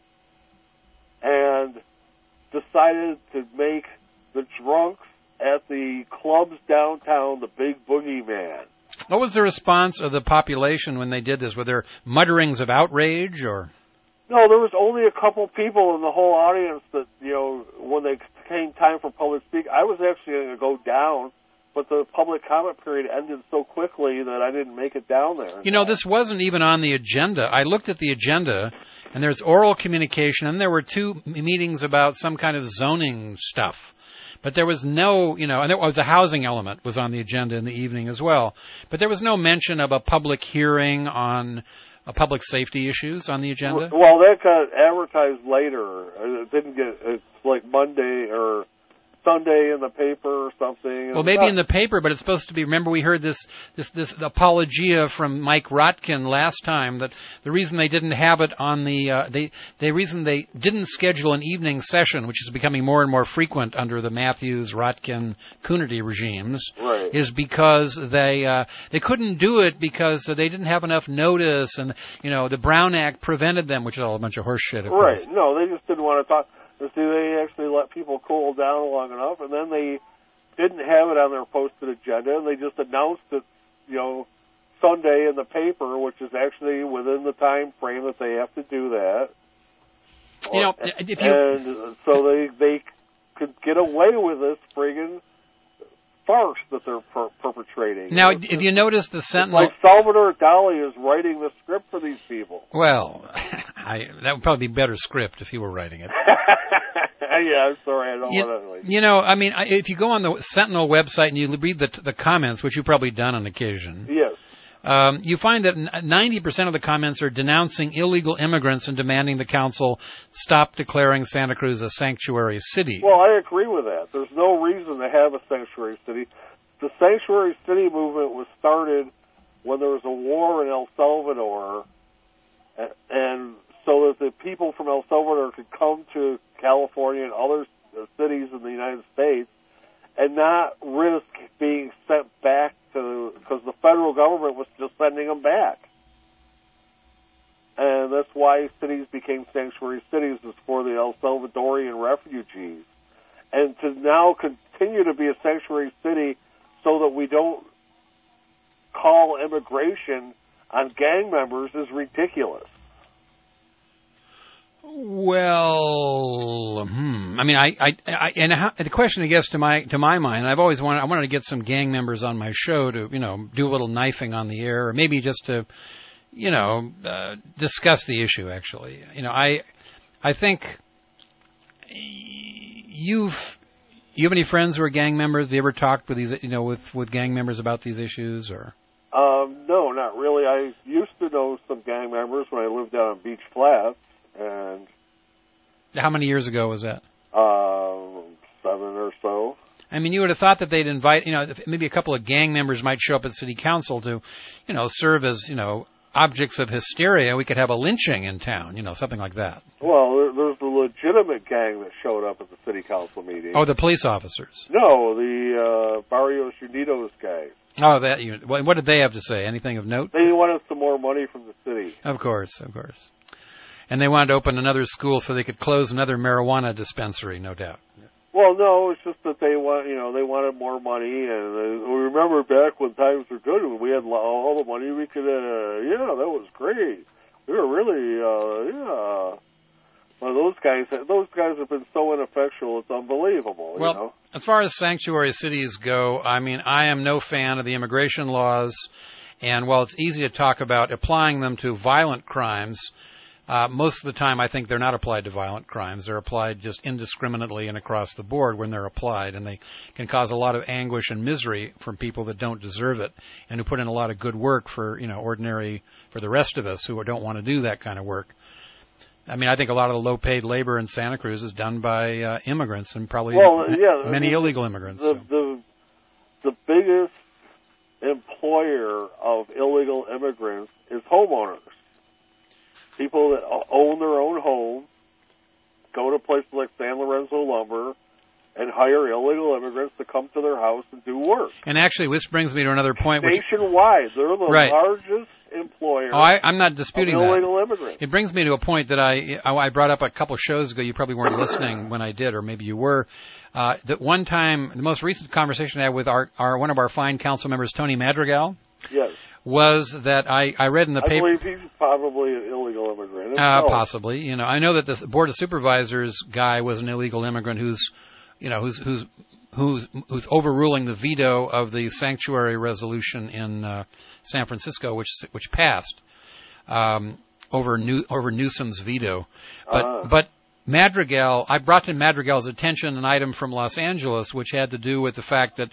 and decided to make the drunks at the clubs downtown the big boogeyman. What was the response of the population when they did this? Were there mutterings of outrage, or? No, there was only a couple people in the whole audience that, when they came time for public speak, I was actually going to go down, but the public comment period ended so quickly that I didn't make it down there. This wasn't even on the agenda. I looked at the agenda, and there's oral communication, and there were 2 meetings about some kind of zoning stuff. But there was no, and there was a housing element was on the agenda in the evening as well. But there was no mention of a public hearing on public safety issues on the agenda? Well, that got advertised later. It didn't get. It's like Monday or Sunday in the paper or something. Well, maybe in the paper, but it's supposed to be. Remember, we heard this apologia from Mike Rotkin last time that the reason they didn't have it on the the reason they didn't schedule an evening session, which is becoming more and more frequent under the Matthews, Rotkin, Coonerty regimes, right, is because they couldn't do it because they didn't have enough notice, and the Brown Act prevented them, which is all a bunch of horse shit. Right? No, they just didn't want to talk. See, they actually let people cool down long enough, and then they didn't have it on their posted agenda, and they just announced it, Sunday in the paper, which is actually within the time frame that they have to do that. And so they could get away with this friggin' farce that they're perpetrating. Now, if you notice the Sentinel... Like Salvador Dali is writing the script for these people. Well, that would probably be better script if he were writing it. Yeah, I'm sorry, I don't want to... if you go on the Sentinel website and you read the comments, which you've probably done on occasion... Yes. You find that 90% of the comments are denouncing illegal immigrants and demanding the council stop declaring Santa Cruz a sanctuary city. Well, I agree with that. There's no reason to have a sanctuary city. The sanctuary city movement was started when there was a war in El Salvador, and so that the people from El Salvador could come to California and other cities in the United States and not risk being sent back because the federal government was just sending them back. And that's why cities became sanctuary cities, is for the El Salvadorian refugees. And to now continue to be a sanctuary city so that we don't call immigration on gang members is ridiculous. Well, the question, I guess, to my mind, I wanted to get some gang members on my show to, do a little knifing on the air, or maybe just to, discuss the issue. Actually, I think you have any friends who are gang members? Have you ever talked with these, with gang members about these issues, or? No, not really. I used to know some gang members when I lived down in Beach Flats. And how many years ago was that? 7 or so. I mean, you would have thought that they'd invite, maybe a couple of gang members might show up at city council to, serve as, objects of hysteria. We could have a lynching in town, something like that. Well, there's the legitimate gang that showed up at the city council meeting. Oh, the police officers? No, the Barrios Unidos guys. Oh, what did they have to say? Anything of note? They wanted some more money from the city. Of course. And they wanted to open another school so they could close another marijuana dispensary, no doubt. Well, no, it's just that they wanted more money, and we remember back when times were good, when we had all the money we could. That was great. We were really, Well, those guys have been so ineffectual, it's unbelievable. Well, as far as sanctuary cities go, I mean, I am no fan of the immigration laws, and while it's easy to talk about applying them to violent crimes, most of the time I think they're not applied to violent crimes. They're applied just indiscriminately and across the board when they're applied, and they can cause a lot of anguish and misery from people that don't deserve it and who put in a lot of good work for, for the rest of us who don't want to do that kind of work. I mean, I think a lot of the low-paid labor in Santa Cruz is done by immigrants and probably many illegal immigrants. The biggest employer of illegal immigrants is homeowners. People that own their own home, go to places like San Lorenzo Lumber, and hire illegal immigrants to come to their house and do work. And actually, this brings me to another point. Nationwide, they're the largest employer. I'm not disputing of illegal immigrants. It brings me to a point that I brought up a couple of shows ago. You probably weren't listening when I did, or maybe you were. That one time, the most recent conversation I had with one of our fine council members, Tony Madrigal. Yes. Was that I read in the paper. I believe he's probably an illegal immigrant. Possibly. I know that the Board of Supervisors guy was an illegal immigrant who's overruling the veto of the sanctuary resolution in San Francisco, which passed over Newsom's veto. But Madrigal, I brought to Madrigal's attention an item from Los Angeles, which had to do with the fact that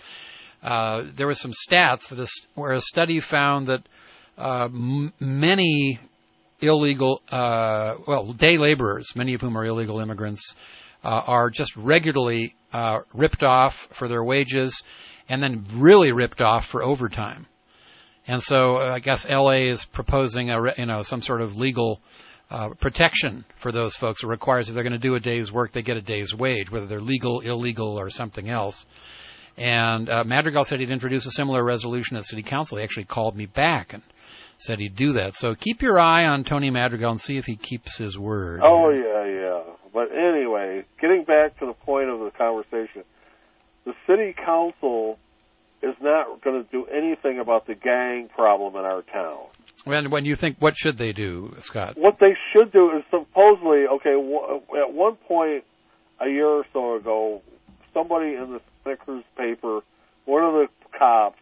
there were some stats where a study found that many illegal, day laborers, many of whom are illegal immigrants, are just regularly ripped off for their wages and then really ripped off for overtime. And so I guess L.A. is proposing some sort of legal protection for those folks. It requires if they're going to do a day's work, they get a day's wage, whether they're legal, illegal, or something else. And Madrigal said he'd introduce a similar resolution at City Council. He actually called me back and said he'd do that. So keep your eye on Tony Madrigal and see if he keeps his word. Oh, yeah. But anyway, getting back to the point of the conversation, the City Council is not going to do anything about the gang problem in our town. When you think, what should they do, Scott? What they should do is supposedly, at one point a year or so ago, somebody in the Snickers paper, one of the cops,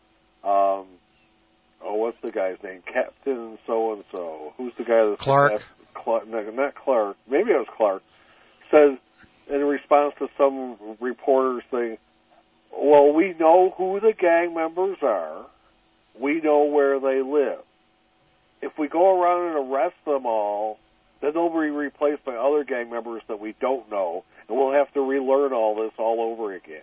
what's the guy's name? Captain so-and-so. Who's the guy that's... Clark? Not Clark. Maybe it was Clark. Says, in response to some reporter's thing, well, we know who the gang members are. We know where they live. If we go around and arrest them all, then they'll be replaced by other gang members that we don't know, and we'll have to relearn all this all over again.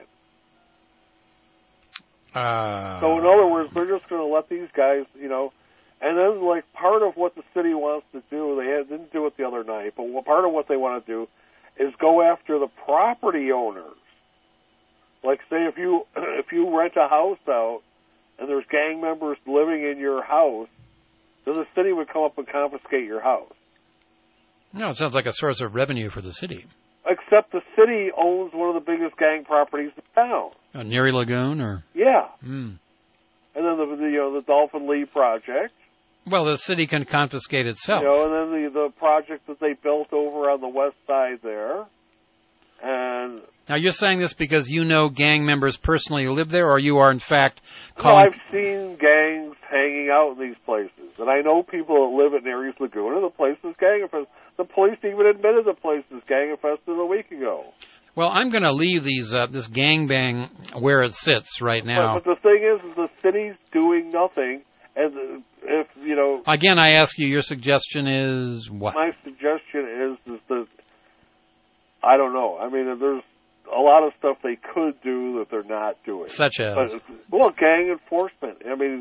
So in other words, they're just going to let these guys, and then like part of what the city wants to do, they didn't do it the other night, but part of what they want to do is go after the property owners. Like say if you rent a house out and there's gang members living in your house, then the city would come up and confiscate your house. No, it sounds like a source of revenue for the city. Except the city owns one of the biggest gang properties in town. Neary Lagoon, or yeah. And then the Dolphin Lee project. Well, the city can confiscate itself. And then the project that they built over on the west side there. And now you're saying this because you know gang members personally who live there, or you are in fact calling... No, I've seen gangs hanging out in these places, and I know people that live at Neary's Lagoon, and the place is gang infested. The police even admitted the place is gang infested a week ago. Well, I'm going to leave this gangbang where it sits right now. But the thing is the city's doing nothing, and if Again, I ask you, your suggestion is what? My suggestion is that I don't know. I mean, there's a lot of stuff they could do that they're not doing. Such as? Gang enforcement. I mean,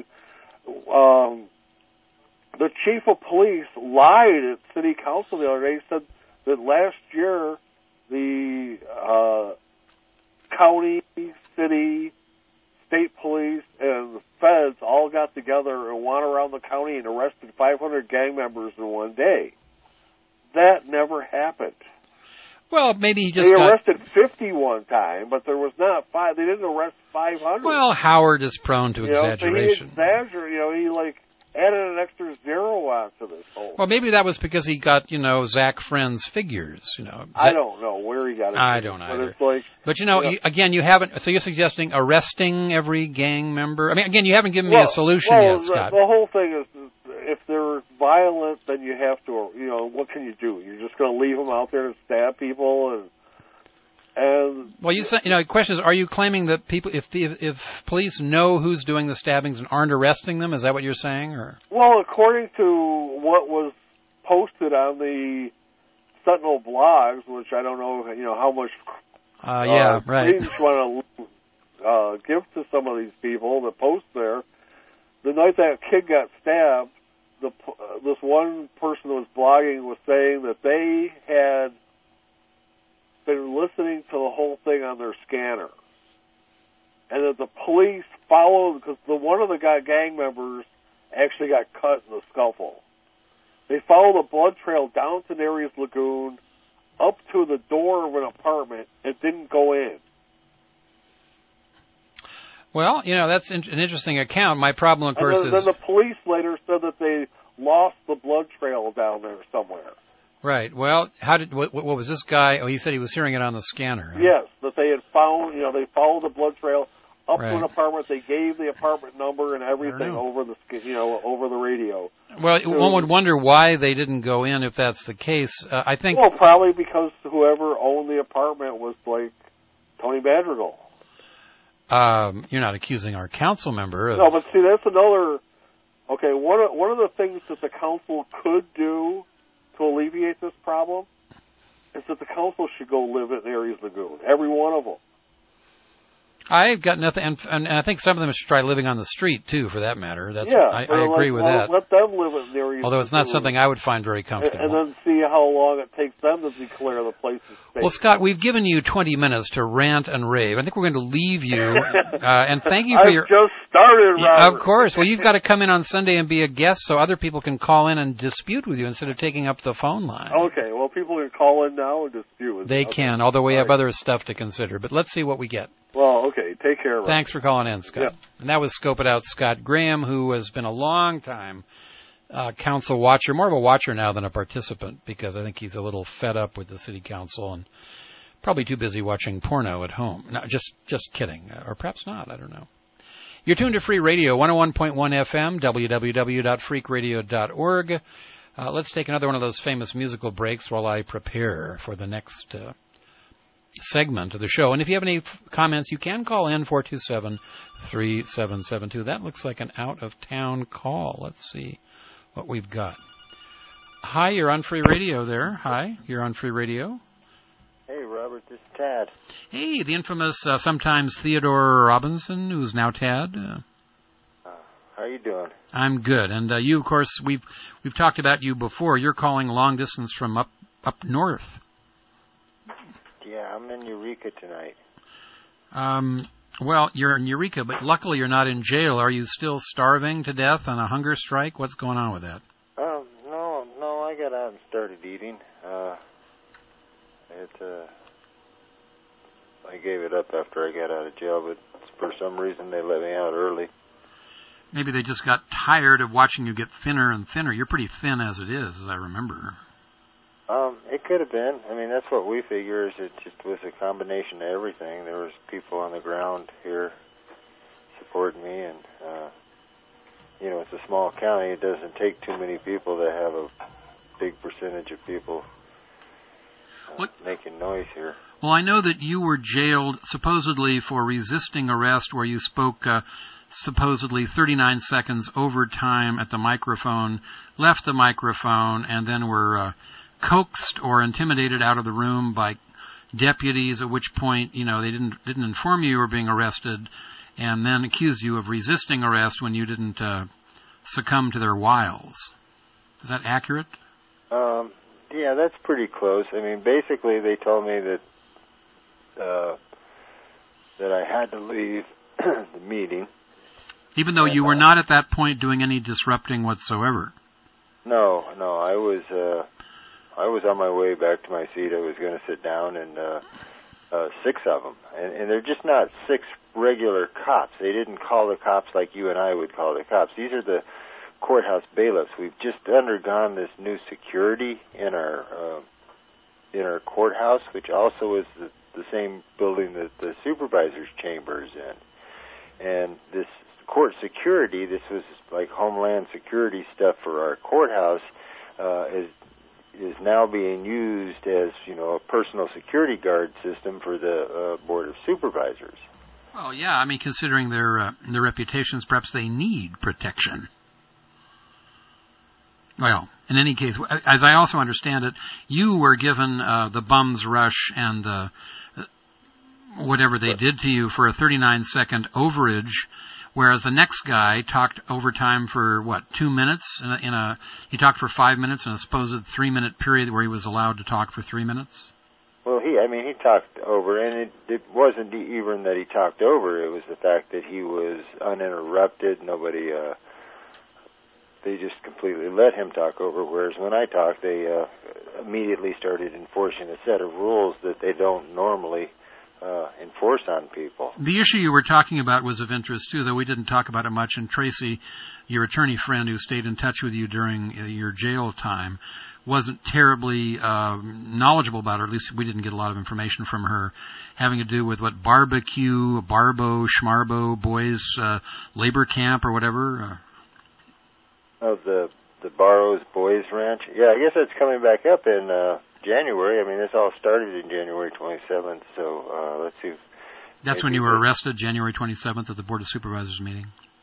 the chief of police lied at City Council the other day. He said that last year the county, city, state police, and the feds all got together and went around the county and arrested 500 gang members in one day. That never happened. Well, maybe he just They arrested 50 one time, but there was not 5. They didn't arrest 500. Well, Howard is prone to exaggeration. So he exaggerated. He added an extra zero onto this whole. Well, maybe that was because he got Zach Friend's figures. I don't know where he got it. I don't either. But it's again, you haven't. So you're suggesting arresting every gang member? I mean, again, you haven't given me a solution yet, Scott. The whole thing is, if they're violent, then you have to. What can you do? You're just going to leave them out there to stab people and. Well, you say, the question is, are you claiming that people, if police know who's doing the stabbings and aren't arresting them, is that what you're saying, or? Well, according to what was posted on the Sentinel blogs, which I don't know, how much. Right. Police want to give to some of these people that post there. The night that kid got stabbed, this one person that was blogging was saying that they had been listening to the whole thing on their scanner, and that the police followed because one of the gang members actually got cut in the scuffle. They followed a blood trail down to Neary's Lagoon, up to the door of an apartment, and didn't go in. Well, that's an interesting account. My problem, of course, is... Then the police later said that they lost the blood trail down there somewhere. Right. Well, what was this guy? Oh, he said he was hearing it on the scanner. Huh? Yes, that they had found, they followed the blood trail up to an apartment. They gave the apartment number and everything over the radio. Well, one would wonder why they didn't go in if that's the case. I think... Well, probably because whoever owned the apartment was like Tony Madrigal. You're not accusing our council member of... No, but see, that's another Okay, one of the things that the council could do to alleviate this problem is that the council should go live in Aries Lagoon, every one of them. I've got nothing, and I think some of them should try living on the street too, for that matter. That's yeah, I agree with that. Let them live in Aries. Although it's not something I would find very comfortable. And then see how long it takes them to declare the place as safe. Well, Scott, we've given you 20 minutes to rant and rave. I think we're going to leave you, and thank you for I've just started, Robert. Of course. Well, you've got to come in on Sunday and be a guest so other people can call in and dispute with you instead of taking up the phone line. Okay, well, people can call in now and dispute with They can, although we have other stuff to consider. But let's see what we get. Well, okay, take care, Robert. Thanks for calling in, Scott. Yeah. And that was Scope It Out Scott Graham, who has been a long time council watcher, more of a watcher now than a participant, because I think he's a little fed up with the city council and probably too busy watching porno at home. No, just kidding. Or perhaps not, I don't know. You're tuned to Free Radio, 101.1 FM, www.freakradio.org. Let's take another one of those famous musical breaks while I prepare for the next segment of the show. And if you have any comments, you can call in 427-3772. That looks like an out-of-town call. Let's see what we've got. Hi, you're on Free Radio there. Hi, you're on Free Radio. Hey, Robert, this is Tad. Hey, the infamous sometimes Theodore Robinson, who's now Tad. How you doing? I'm good. And you, of course, we've talked about you before. You're calling long distance from up north. Yeah, I'm in Eureka tonight. Well, you're in Eureka, but luckily you're not in jail. Are you still starving to death on a hunger strike? What's going on with that? No, I got out and started eating. I gave it up after I got out of jail, but for some reason they let me out early. Maybe they just got tired of watching you get thinner and thinner. You're pretty thin as it is, as I remember. It could have been. I mean, that's what we figure. Is it just was a combination of everything. There was people on the ground here supporting me, and it's a small county. It doesn't take too many people to have a big percentage of people making noise here. Well, I know that you were jailed supposedly for resisting arrest, where you spoke supposedly 39 seconds over time at the microphone, left the microphone, and then were coaxed or intimidated out of the room by deputies, at which point, they didn't inform you were being arrested, and then accused you of resisting arrest when you didn't succumb to their wiles. Is that accurate? Yeah, that's pretty close. I mean, basically they told me that I had to leave the meeting. Even though you were not at that point doing any disrupting whatsoever. No, I was on my way back to my seat. I was going to sit down, and 6 of them, and they're just not 6 regular cops. They didn't call the cops like you and I would call the cops. These are the courthouse bailiffs. We've just undergone this new security in our courthouse, which also is the same building that the supervisor's chamber is in. And this court security, this was like Homeland Security stuff for our courthouse, is now being used as, a personal security guard system for the Board of Supervisors. Well, yeah, I mean, considering their reputations, perhaps they need protection. Well, in any case, as I also understand it, you were given the bum's rush and the whatever they did to you for a 39-second overage, whereas the next guy talked overtime for, 2 minutes? He talked for 5 minutes in a supposed 3-minute period where he was allowed to talk for 3 minutes? Well, he talked over, and it wasn't even that he talked over. It was the fact that he was uninterrupted. Nobody, they just completely let him talk over, whereas when I talked, they immediately started enforcing a set of rules that they don't normally enforce on people. The issue you were talking about was of interest, too, though we didn't talk about it much. And Tracy, your attorney friend who stayed in touch with you during your jail time, wasn't terribly knowledgeable about it, or at least we didn't get a lot of information from her, having to do with barbecue, Barbo, Schmarbo, boys, labor camp or whatever. Of the Barrows Boys Ranch? Yeah, I guess that's coming back up in January. I mean, this all started in January 27th, so let's see. That's when you were arrested, January 27th at the Board of Supervisors meeting? Right.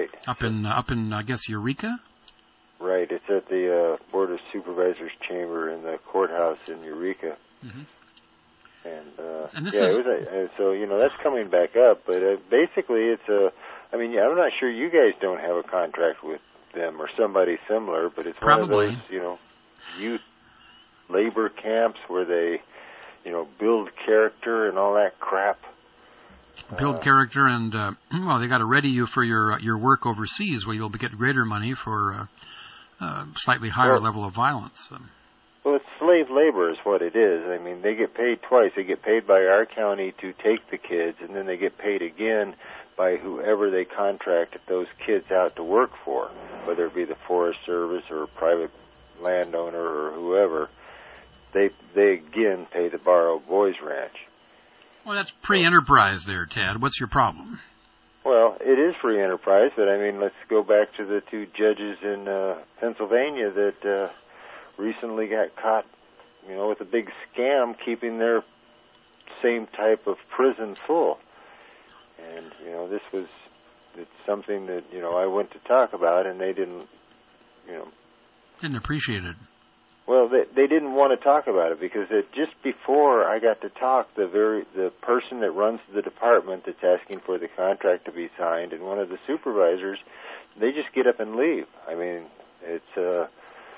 Right. Up in I guess Eureka. Right. It's at the Board of Supervisors chamber in the courthouse in Eureka. Mm-hmm. And this is... so that's coming back up. But basically, it's a. I mean, I'm not sure you guys don't have a contract with them or somebody similar, but it's probably one of those youth labor camps where they build character and all that crap. Build character and they got to ready you for your work overseas, where you'll get greater money for slightly higher level of violence. Well, it's slave labor is what it is. I mean, they get paid twice. They get paid by our county to take the kids, and then they get paid again by whoever they contracted those kids out to work for, whether it be the Forest Service or a private landowner or whoever. They again pay the Barrow Boys Ranch. Well, that's pre-enterprise there, Ted. What's your problem? Well, it is free enterprise, but I mean, let's go back to the two judges in Pennsylvania that recently got caught, with a big scam keeping their same type of prison full. And, it's something that, I went to talk about, and they didn't, Didn't appreciate it. Well, they didn't want to talk about it because just before I got to talk, the person that runs the department that's asking for the contract to be signed and one of the supervisors, they just get up and leave. I mean, it's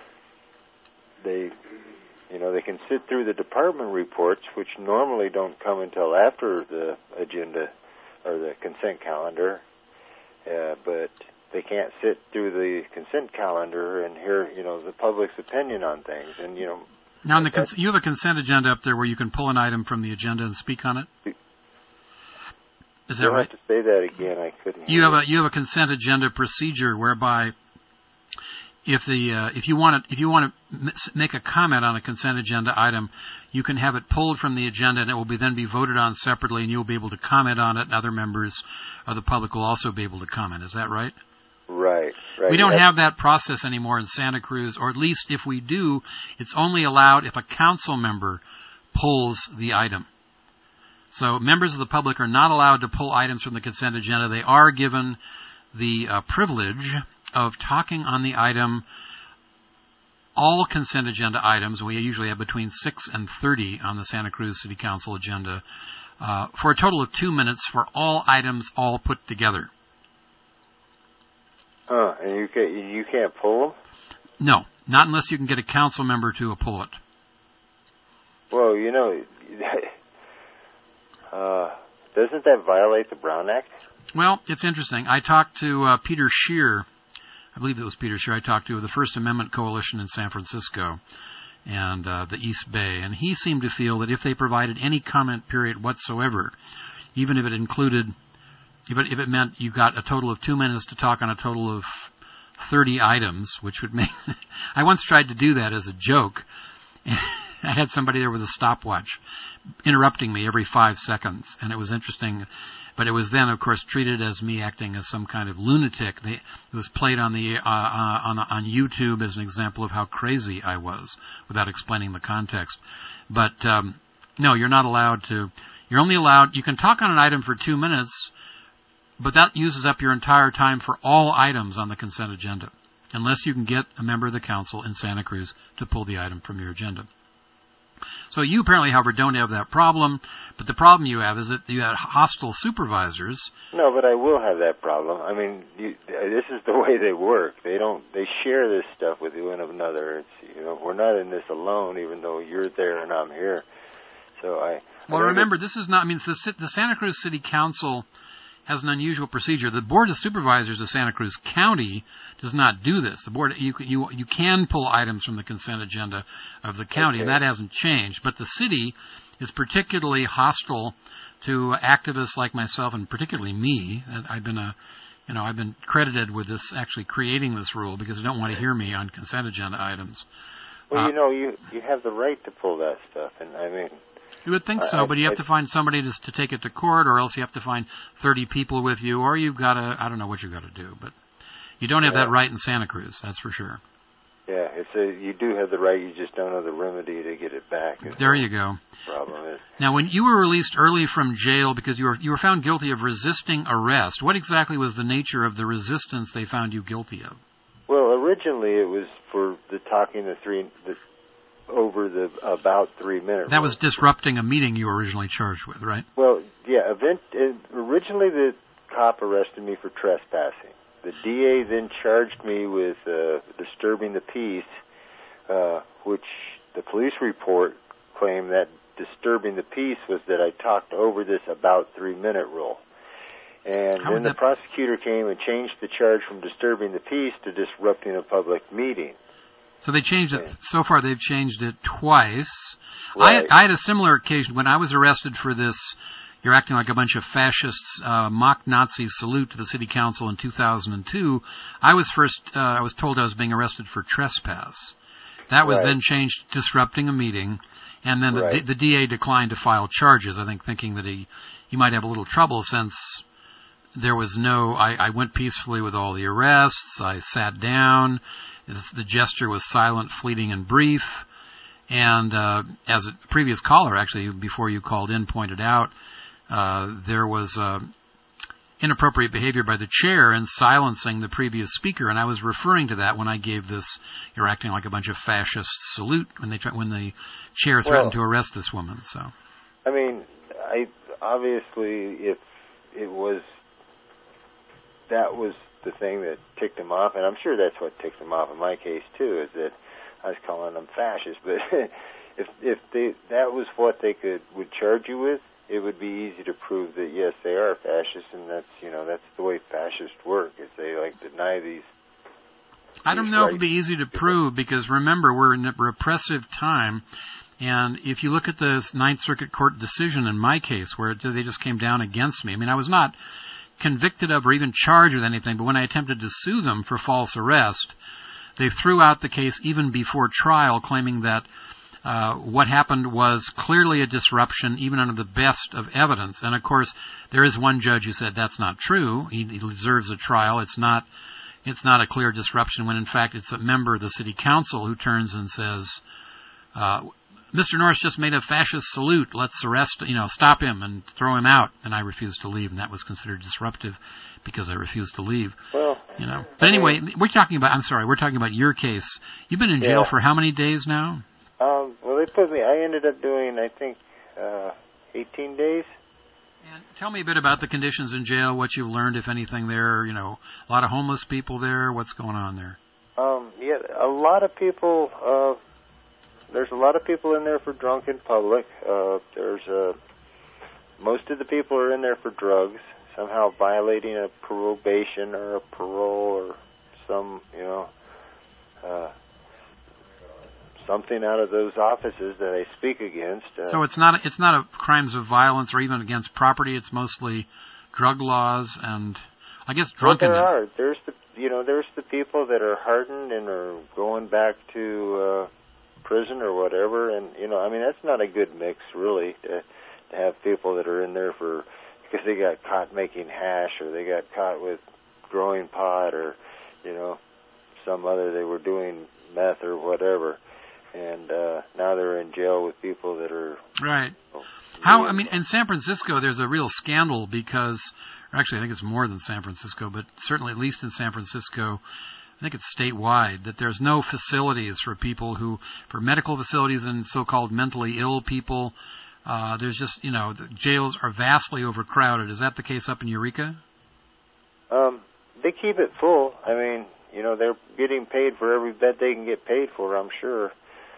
they can sit through the department reports, which normally don't come until after the agenda or the consent calendar, but they can't sit through the consent calendar and hear, the public's opinion on things. And, Now, you have a consent agenda up there where you can pull an item from the agenda and speak on it? Is that You'll right? have to say that again. I couldn't You hear have a consent agenda procedure whereby if you want to make a comment on a consent agenda item, you can have it pulled from the agenda and it will then be voted on separately, and you'll be able to comment on it, and other members of the public will also be able to comment. Is that right? Right. We don't have that process anymore in Santa Cruz, or at least if we do, it's only allowed if a council member pulls the item. So members of the public are not allowed to pull items from the consent agenda. They are given the privilege of talking on the item, all consent agenda items. We usually have between 6 and 30 on the Santa Cruz City Council agenda, for a total of 2 minutes for all items all put together. And you can't pull them? No, not unless you can get a council member to pull it. Well, doesn't that violate the Brown Act? Well, it's interesting. I talked to Peter Scheer. I believe it was Peter Scheer I talked to of the First Amendment Coalition in San Francisco and the East Bay, and he seemed to feel that if they provided any comment period whatsoever, even if it included, if it meant you got a total of 2 minutes to talk on a total of 30 items, which would make... I once tried to do that as a joke. I had somebody there with a stopwatch interrupting me every 5 seconds, and it was interesting. But it was then, of course, treated as me acting as some kind of lunatic. It was played on YouTube as an example of how crazy I was, without explaining the context. But no, you're not allowed to. You're only allowed. You can talk on an item for 2 minutes, but that uses up your entire time for all items on the consent agenda, unless you can get a member of the council in Santa Cruz to pull the item from your agenda. So you apparently, however, don't have that problem, but the problem you have is that you have hostile supervisors. No, but I will have that problem. I mean, this is the way they work. They share this stuff with one another. It's, we're not in this alone, even though you're there and I'm here. So remember, this is not, the Santa Cruz City Council has an unusual procedure. The Board of Supervisors of Santa Cruz County does not do this. The board, you can pull items from the consent agenda of the county, and that hasn't changed. But the city is particularly hostile to activists like myself, and particularly me. I've been credited with this, actually creating this rule, because they don't want to hear me on consent agenda items. Well, you have the right to pull that stuff, and I mean. You would think so, but you have to find somebody to take it to court, or else you have to find 30 people with you, or you've got to, I don't know what you've got to do, but you don't have that right in Santa Cruz, that's for sure. Yeah, you do have the right. You just don't know the remedy to get it back. There you go. Problem is. Now, when you were released early from jail because you were found guilty of resisting arrest, what exactly was the nature of the resistance they found you guilty of? Well, originally it was for the talking over the about 3 minute. That was disrupting a meeting you were originally charged with, right? Well, yeah. Originally, the cop arrested me for trespassing. The DA then charged me with disturbing the peace, which the police report claimed that disturbing the peace was that I talked over this about 3 minute rule. And then the prosecutor came and changed the charge from disturbing the peace to disrupting a public meeting. So they changed it. So far, they've changed it twice. Right. I had a similar occasion when I was arrested for this. You're acting like a bunch of fascists, mock Nazi salute to the city council in 2002. I was told I was being arrested for trespass. That was then changed to disrupting a meeting, and then the DA declined to file charges. I think thinking that he might have a little trouble since there was no. I went peacefully with all the arrests. I sat down. The gesture was silent, fleeting, and brief. And as a previous caller, actually, before you called in, pointed out, there was inappropriate behavior by the chair in silencing the previous speaker, and I was referring to that when I gave this "you're acting like a bunch of fascists" salute when the chair threatened to arrest this woman. So, I mean, obviously, if it was that was the thing that ticked him off, and I'm sure that's what ticked him off in my case too, is that I was calling them fascists. But if that was what they would charge you with, it would be easy to prove that yes, they are fascists, and that's the way fascists work. Is they deny these. I don't know if it'd be easy to prove because remember we're in a repressive time, and if you look at the Ninth Circuit Court decision in my case where they just came down against me. I mean, I was not convicted of or even charged with anything, but when I attempted to sue them for false arrest, they threw out the case even before trial, claiming that what happened was clearly a disruption, even under the best of evidence. And, of course, there is one judge who said that's not true. He deserves a trial. It's not a clear disruption when, in fact, it's a member of the city council who turns and says, Mr. Norris just made a fascist salute. Let's stop him and throw him out. And I refused to leave, and that was considered disruptive because I refused to leave. Well, But anyway, we're talking about your case. You've been in jail for how many days now? Well, I ended up doing, I think, 18 days. And tell me a bit about the conditions in jail, what you've learned, if anything, there. A lot of homeless people there. What's going on there? Yeah, a lot of people. There's a lot of people in there for drunk in public. Most of the people are in there for drugs, somehow violating a probation or a parole or some, something out of those offices that I speak against. So it's not a crimes of violence or even against property. It's mostly drug laws and I guess drunkenness. Well, there are. There's the people that are hardened and are going back to prison or whatever, and that's not a good mix really to have people that are in there because they got caught making hash or they got caught with growing pot or they were doing meth or whatever. And now they're in jail with people that are... Right. In San Francisco, there's a real scandal because... Actually, I think it's more than San Francisco, but certainly at least in San Francisco, I think it's statewide, that there's no facilities for people for medical facilities and so-called mentally ill people. There's just, the jails are vastly overcrowded. Is that the case up in Eureka? They keep it full. They're getting paid for every bed they can get paid for, I'm sure.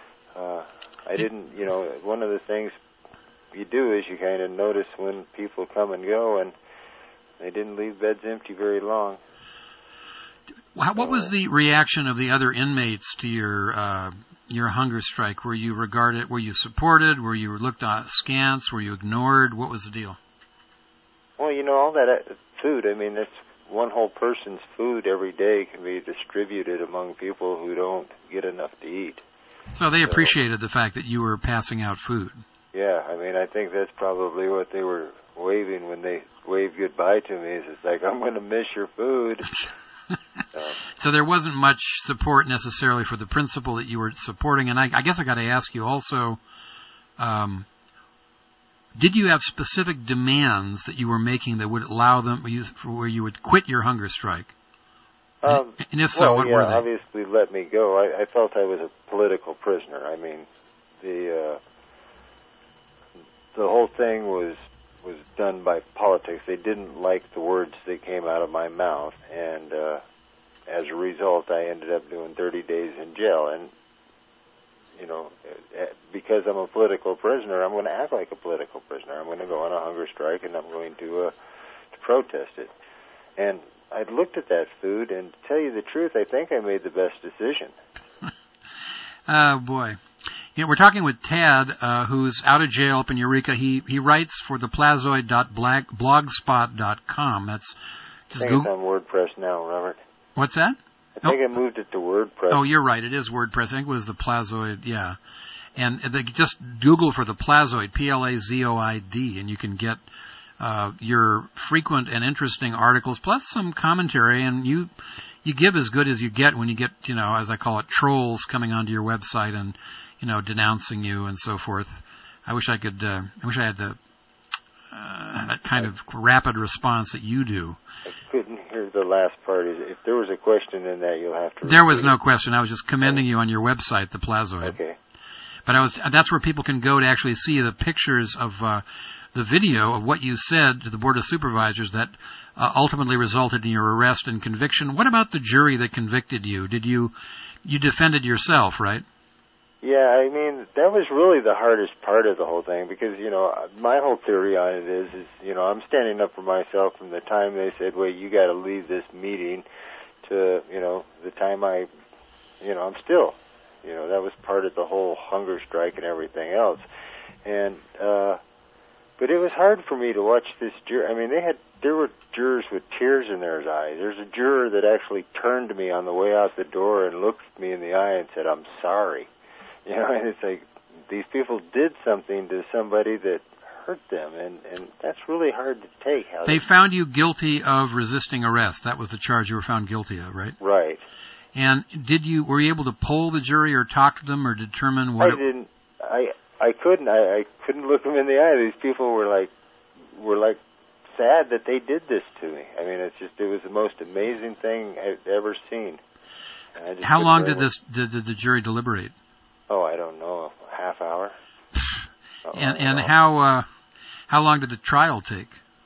One of the things you do is you kind of notice when people come and go, and they didn't leave beds empty very long. What was the reaction of the other inmates to your hunger strike? Were you supported? Were you looked at askance? Were you ignored? What was the deal? Well, all that food, that's one whole person's food every day can be distributed among people who don't get enough to eat. So they appreciated the fact that you were passing out food. Yeah, I think that's probably what they were waving when they waved goodbye to me. It's like, I'm going to miss your food. So there wasn't much support necessarily for the principle that you were supporting. And I guess I got to ask you also, did you have specific demands that you were making that would allow them, where you would quit your hunger strike? And if so, what were they? Obviously let me go. I felt I was a political prisoner. I mean, the whole thing was done by politics. They didn't like the words that came out of my mouth, and as a result, I ended up doing 30 days in jail. And, you know, because I'm a political prisoner, I'm going to act like a political prisoner. I'm going to go on a hunger strike, and I'm going to protest it. And I looked at that food, and to tell you the truth, I think I made the best decision. Oh, boy. You know, we're talking with Tad, who's out of jail up in Eureka. He writes for theplazoid.blogspot.com. That's just I think it's on WordPress now, Robert. What's that? I think I moved it to WordPress. Oh, you're right. It is WordPress. I think it was the Plazoid, yeah. And just Google for the Plazoid, Plazoid, and you can get your frequent and interesting articles, plus some commentary, and you give as good as you get when you get, you know, as I call it, trolls coming onto your website and, you know, denouncing you and so forth. I wish I had the that kind of rapid response that you do. I couldn't hear the last part. If there was a question in that, you'll have to repeat. There was no question. I was just commending you on your website, the Plazoid. Okay. But that's where people can go to actually see the pictures of the video of what you said to the Board of Supervisors that ultimately resulted in your arrest and conviction. What about the jury that convicted you? You defended yourself, right? Yeah, I mean, that was really the hardest part of the whole thing because, you know, my whole theory on it is, you know, I'm standing up for myself from the time they said, wait, you got to leave this meeting to, you know, the time I'm still, you know, that was part of the whole hunger strike and everything else. And, but it was hard for me to watch this jury. I mean, there were jurors with tears in their eyes. There's a juror that actually turned to me on the way out the door and looked me in the eye and said, I'm sorry. You know, and it's like these people did something to somebody that hurt them, and that's really hard to take. They found you guilty of resisting arrest. That was the charge you were found guilty of, right? Right. And were you able to poll the jury or talk to them or determine what? I couldn't. I couldn't look them in the eye. These people were like sad that they did this to me. I mean, it was the most amazing thing I've ever seen. How long did the jury deliberate? Oh, I don't know, a half hour. And how long did the trial take?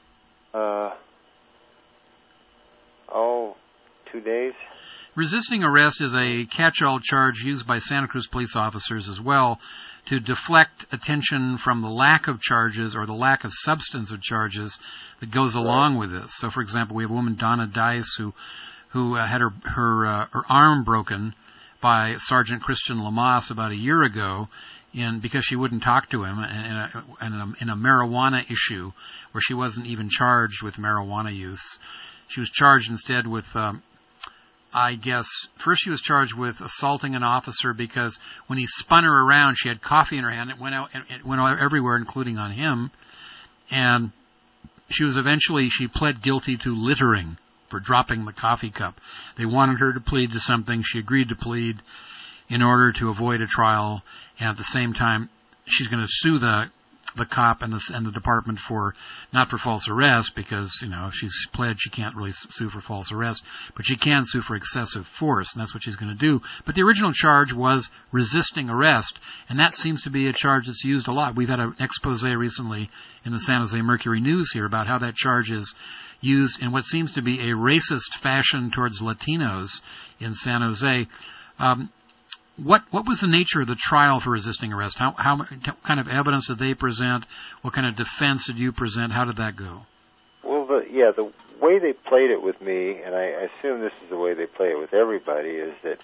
2 days. Resisting arrest is a catch-all charge used by Santa Cruz police officers as well to deflect attention from the lack of charges or the lack of substance of charges that goes along with this. So, for example, we have a woman, Donna Dice, who had her arm broken by Sergeant Christian Lamas about a year ago because she wouldn't talk to him in a marijuana issue where she wasn't even charged with marijuana use. She was charged instead with, I guess, first she was charged with assaulting an officer because when he spun her around, she had coffee in her hand. It went out everywhere, including on him. And she pled guilty to littering for dropping the coffee cup. They wanted her to plead to something. She agreed to plead in order to avoid a trial, and at the same time, she's going to sue the cop and the department not for false arrest because, you know, if she's pled, she can't really sue for false arrest, but she can sue for excessive force, and that's what she's going to do. But the original charge was resisting arrest, and that seems to be a charge that's used a lot. We've had an expose recently in the San Jose Mercury News here about how that charge is used in what seems to be a racist fashion towards Latinos in San Jose. What was the nature of the trial for resisting arrest? How kind of evidence did they present? What kind of defense did you present? How did that go? Well, the way they played it with me, and I assume this is the way they play it with everybody, is that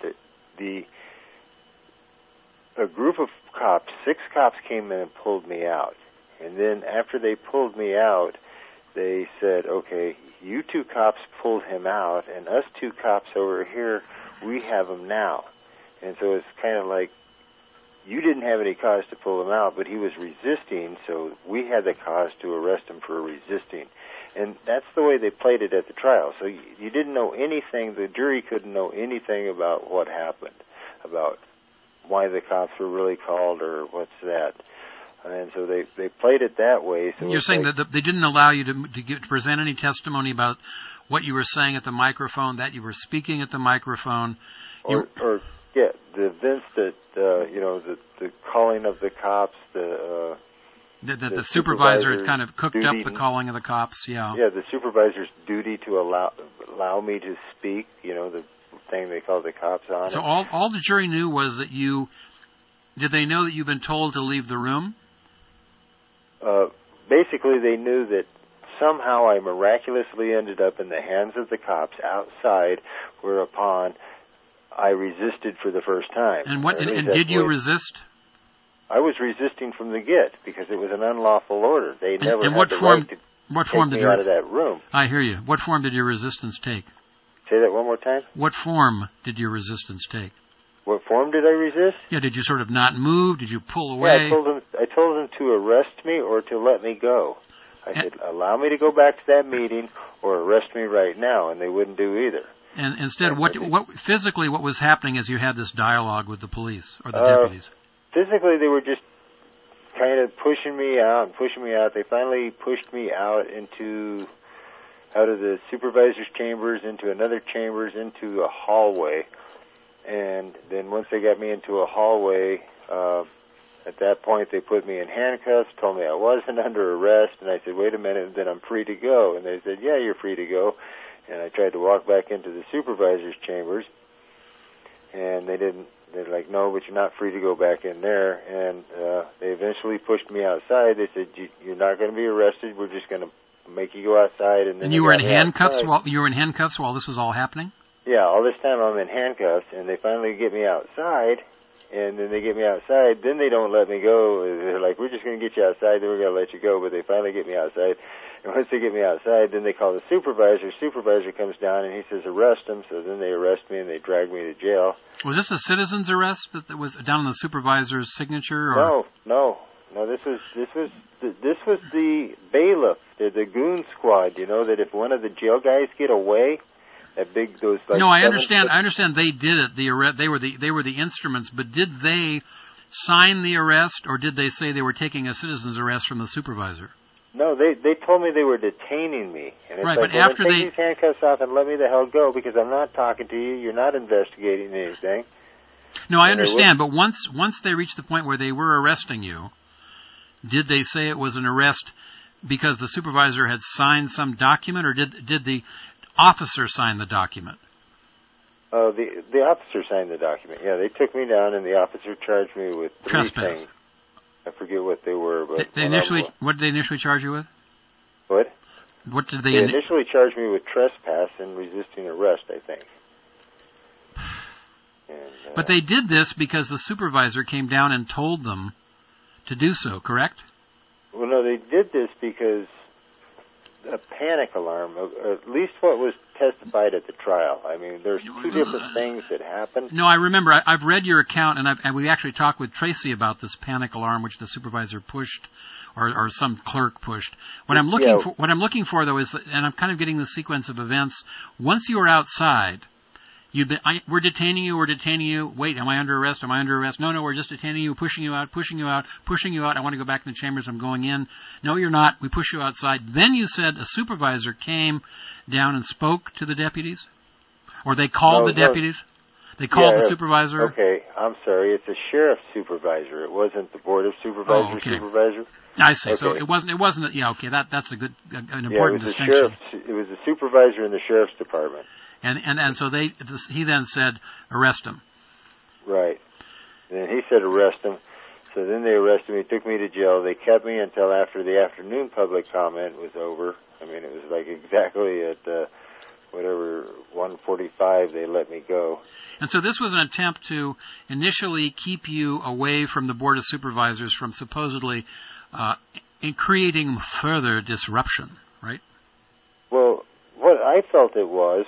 a group of cops, 6 cops came in and pulled me out. And then after they pulled me out, they said, okay, you 2 cops pulled him out, and us 2 cops over here, we have him now. And so it's kind of like you didn't have any cause to pull him out, but he was resisting, so we had the cause to arrest him for resisting. And that's the way they played it at the trial. So you didn't know anything, the jury couldn't know anything about what happened, about why the cops were really called or what's that. And so they played it that way. So you're saying that they didn't allow you to present any testimony about what you were saying at the microphone, that you were speaking at the microphone, or the events that the calling of the cops, the supervisor had kind of cooked up the calling of the cops. Yeah, the supervisor's duty to allow me to speak. The thing they called the cops on. So all the jury knew was that did they know that you've been told to leave the room? Basically, they knew that somehow I miraculously ended up in the hands of the cops outside, whereupon I resisted for the first time. And did you resist? I was resisting from the get because it was an unlawful order. They never had the right to take me out of that room. I hear you. What form did your resistance take? Say that one more time. What form did your resistance take? What form did I resist? Yeah, did you sort of not move? Did you pull away? Yeah, I told them to arrest me or to let me go. I said, allow me to go back to that meeting or arrest me right now, and they wouldn't do either. And instead, what physically what was happening as you had this dialogue with the police or the deputies? Physically, they were just kind of pushing me out. They finally pushed me out of the supervisor's chambers, into another chambers, into a hallway. And then once they got me into a hallway, at that point they put me in handcuffs, told me I wasn't under arrest, and I said, wait a minute, then I'm free to go. And they said, yeah, you're free to go. And I tried to walk back into the supervisor's chambers, and they're like, no, but you're not free to go back in there. And they eventually pushed me outside. They said, you're not going to be arrested, we're just going to make you go outside. And you were in handcuffs while this was all happening? Yeah, all this time I'm in handcuffs, and they finally get me outside, and then they get me outside, then they don't let me go. They're like, we're just going to get you outside, then we're going to let you go, but they finally get me outside. And once they get me outside, then they call the supervisor. Supervisor comes down, and he says, arrest him. So then they arrest me, and they drag me to jail. Was this a citizen's arrest that was down on the supervisor's signature? Or? No. This was the bailiff, the goon squad. That if one of the jail guys get away, No, I understand. I understand they did it. They were the instruments. But did they sign the arrest, or did they say they were taking a citizen's arrest from the supervisor? No, they told me they were detaining me. And it's right, like, but after take these handcuffs off and let me the hell go, because I'm not talking to you. You're not investigating anything. No, I understand. But once they reached the point where they were arresting you, did they say it was an arrest because the supervisor had signed some document, or did the officer sign the document? The officer signed the document. Yeah, they took me down, and the officer charged me with three things. I forget what they were, but what did they initially charge you with? What? What did they? They initially charged me with trespass and resisting arrest, I think. And, but they did this because the supervisor came down and told them to do so, correct? Well, no, they did this because a panic alarm, or at least what was testified at the trial. I mean, there's two different things that happened. No, I remember. I've read your account, and we actually talked with Tracy about this panic alarm, which the supervisor pushed, or some clerk pushed. What I'm looking for, though, is, and I'm kind of getting the sequence of events. Once you were outside, we're detaining you. Wait, am I under arrest? No, we're just detaining you, pushing you out. I want to go back in the chambers. I'm going in. No, you're not. We push you outside. Then you said a supervisor came down and spoke to the deputies? Or they called the deputies? They called the supervisor? Okay, I'm sorry. It's a sheriff's supervisor. It wasn't the board of supervisors supervisor. I see. Okay. So it wasn't. Yeah. Okay. That's an important distinction. It was the supervisor in the sheriff's department. And so he then said, arrest him. Right. And he said, arrest him. So then they arrested me, took me to jail. They kept me until after the afternoon public comment was over. I mean, it was like exactly at 1:45 they let me go. And so this was an attempt to initially keep you away from the Board of Supervisors from supposedly creating further disruption, right? Well, what I felt it was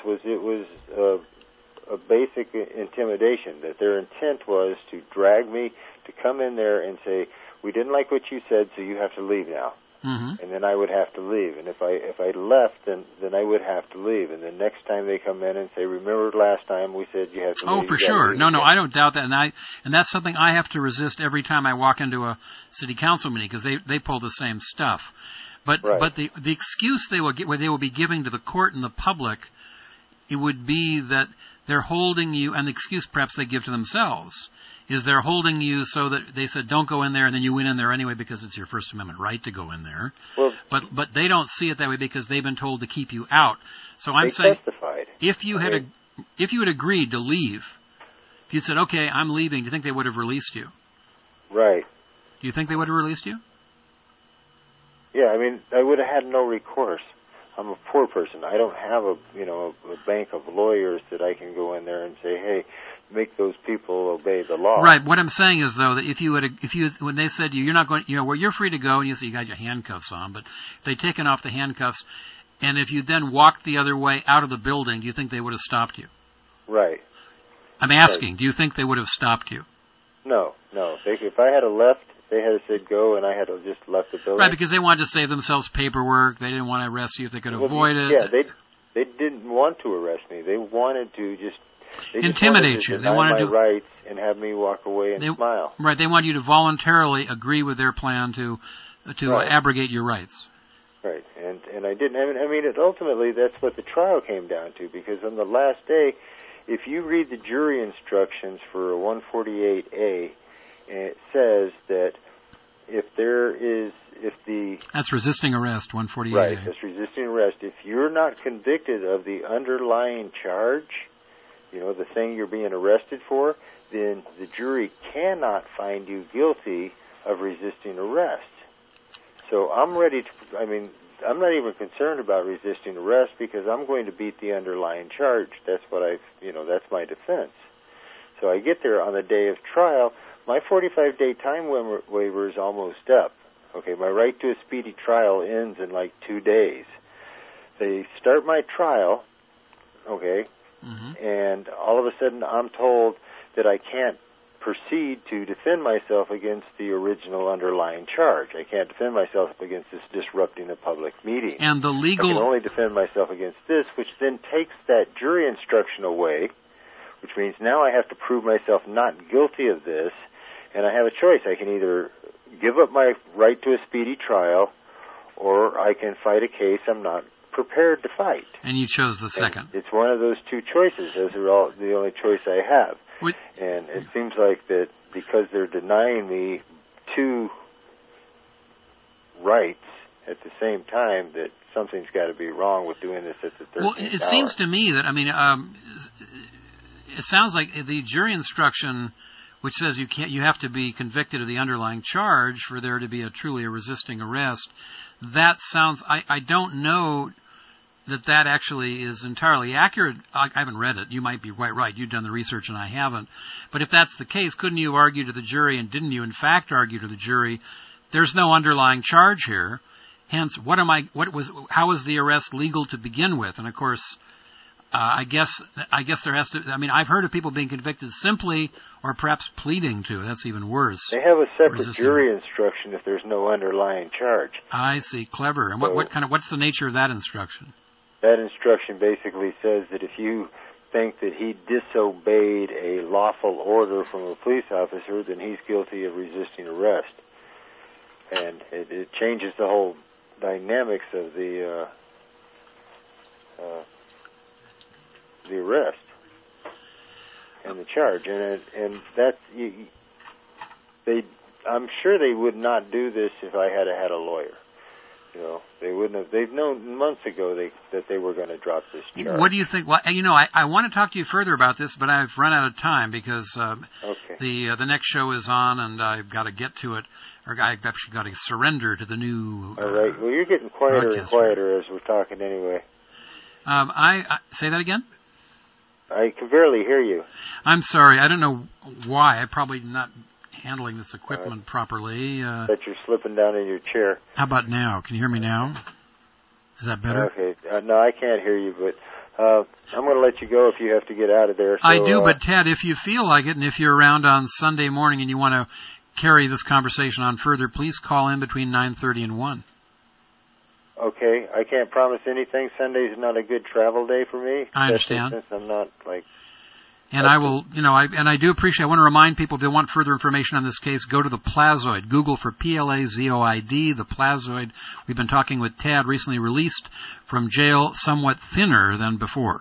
a basic intimidation, that their intent was to drag me, to come in there and say, we didn't like what you said, so you have to leave now. and then I would have to leave. And if I left, then I would have to leave. And then next time they come in and say, "Remember last time we said you had to leave?" Oh, for sure. No, I don't doubt that, and that's something I have to resist every time I walk into a city council meeting because they pull the same stuff. But the excuse they will be giving to the court and the public, it would be that they're holding you, and the excuse perhaps they give to themselves is they're holding you so that they said don't go in there, and then you went in there anyway because it's your First Amendment right to go in there. Well, but they don't see it that way because they've been told to keep you out. So I'm saying testified. if you had agreed to leave, if you said okay, I'm leaving, do you think they would have released you? Right. Do you think they would have released you? Yeah, I mean, I would have had no recourse. I'm a poor person. I don't have a bank of lawyers that I can go in there and say, hey, make those people obey the law. Right. What I'm saying is though that when they said you're not going, well, you're free to go, and you say you got your handcuffs on, but if they'd taken off the handcuffs, and if you then walked the other way out of the building, do you think they would have stopped you? Right. I'm asking. Right. Do you think they would have stopped you? No. If I had left, they had said go, and I had just left the building. Right, because they wanted to save themselves paperwork. They didn't want to arrest you if they could avoid it. Yeah, they didn't want to arrest me. They wanted to just intimidate you. They wanted my rights and have me walk away and smile. Right, they want you to voluntarily agree with their plan to abrogate your rights. Right, and I didn't. I mean, ultimately that's what the trial came down to. Because on the last day, if you read the jury instructions for 148A. And it says that that's resisting arrest, 148. Right, that's resisting arrest. If you're not convicted of the underlying charge, the thing you're being arrested for, then the jury cannot find you guilty of resisting arrest. So I'm ready to, I'm not even concerned about resisting arrest because I'm going to beat the underlying charge. That's what that's my defense. So I get there on the day of trial. My 45-day time waiver is almost up. Okay, my right to a speedy trial ends in like 2 days. They start my trial, okay, and all of a sudden I'm told that I can't proceed to defend myself against the original underlying charge. I can't defend myself against this disrupting a public meeting. And the legal... I can only defend myself against this, which then takes that jury instruction away, which means now I have to prove myself not guilty of this. And I have a choice. I can either give up my right to a speedy trial, or I can fight a case I'm not prepared to fight. And you chose the second. And it's one of those two choices. Those are all the only choice I have. And it seems like that because they're denying me two rights at the same time, that something's got to be wrong with doing this at the 13th Well, it seems to me that, it sounds like the jury instruction, which says you have to be convicted of the underlying charge for there to be truly a resisting arrest. That sounds, I don't know that actually is entirely accurate. I haven't read it. You might be quite right. You've done the research and I haven't. But if that's the case, couldn't you argue to the jury, and didn't you in fact argue to the jury, there's no underlying charge here. Hence, how was the arrest legal to begin with? And of course, I guess there has to. I've heard of people being convicted simply, or perhaps pleading to. That's even worse. They have a separate jury instruction if there's no underlying charge. I see, clever. And what's the nature of that instruction? That instruction basically says that if you think that he disobeyed a lawful order from a police officer, then he's guilty of resisting arrest, and it changes the whole dynamics of the arrest and the charge, and that's I'm sure they would not do this if I had had a lawyer. They wouldn't have. They've known months ago that they were going to drop this charge. What do you think? Well, I want to talk to you further about this, but I've run out of time because the next show is on, and I've got to get to it, or I've actually got to surrender to the new. All right. Well, you're getting quieter and quieter as we're talking anyway. I say that again. I can barely hear you. I'm sorry. I don't know why. I'm probably not handling this equipment properly. But you're slipping down in your chair. How about now? Can you hear me now? Is that better? Okay. No, I can't hear you, but I'm going to let you go if you have to get out of there. So, I do, but Ted, if you feel like it, and if you're around on Sunday morning and you want to carry this conversation on further, please call in between 9:30 and 1. Okay, I can't promise anything. Sunday's not a good travel day for me. I understand. Since I'm not, like... And I will, I do appreciate, I want to remind people, if they want further information on this case, go to the Plazoid. Google for Plazoid, the Plazoid. We've been talking with Tad, recently released from jail, somewhat thinner than before.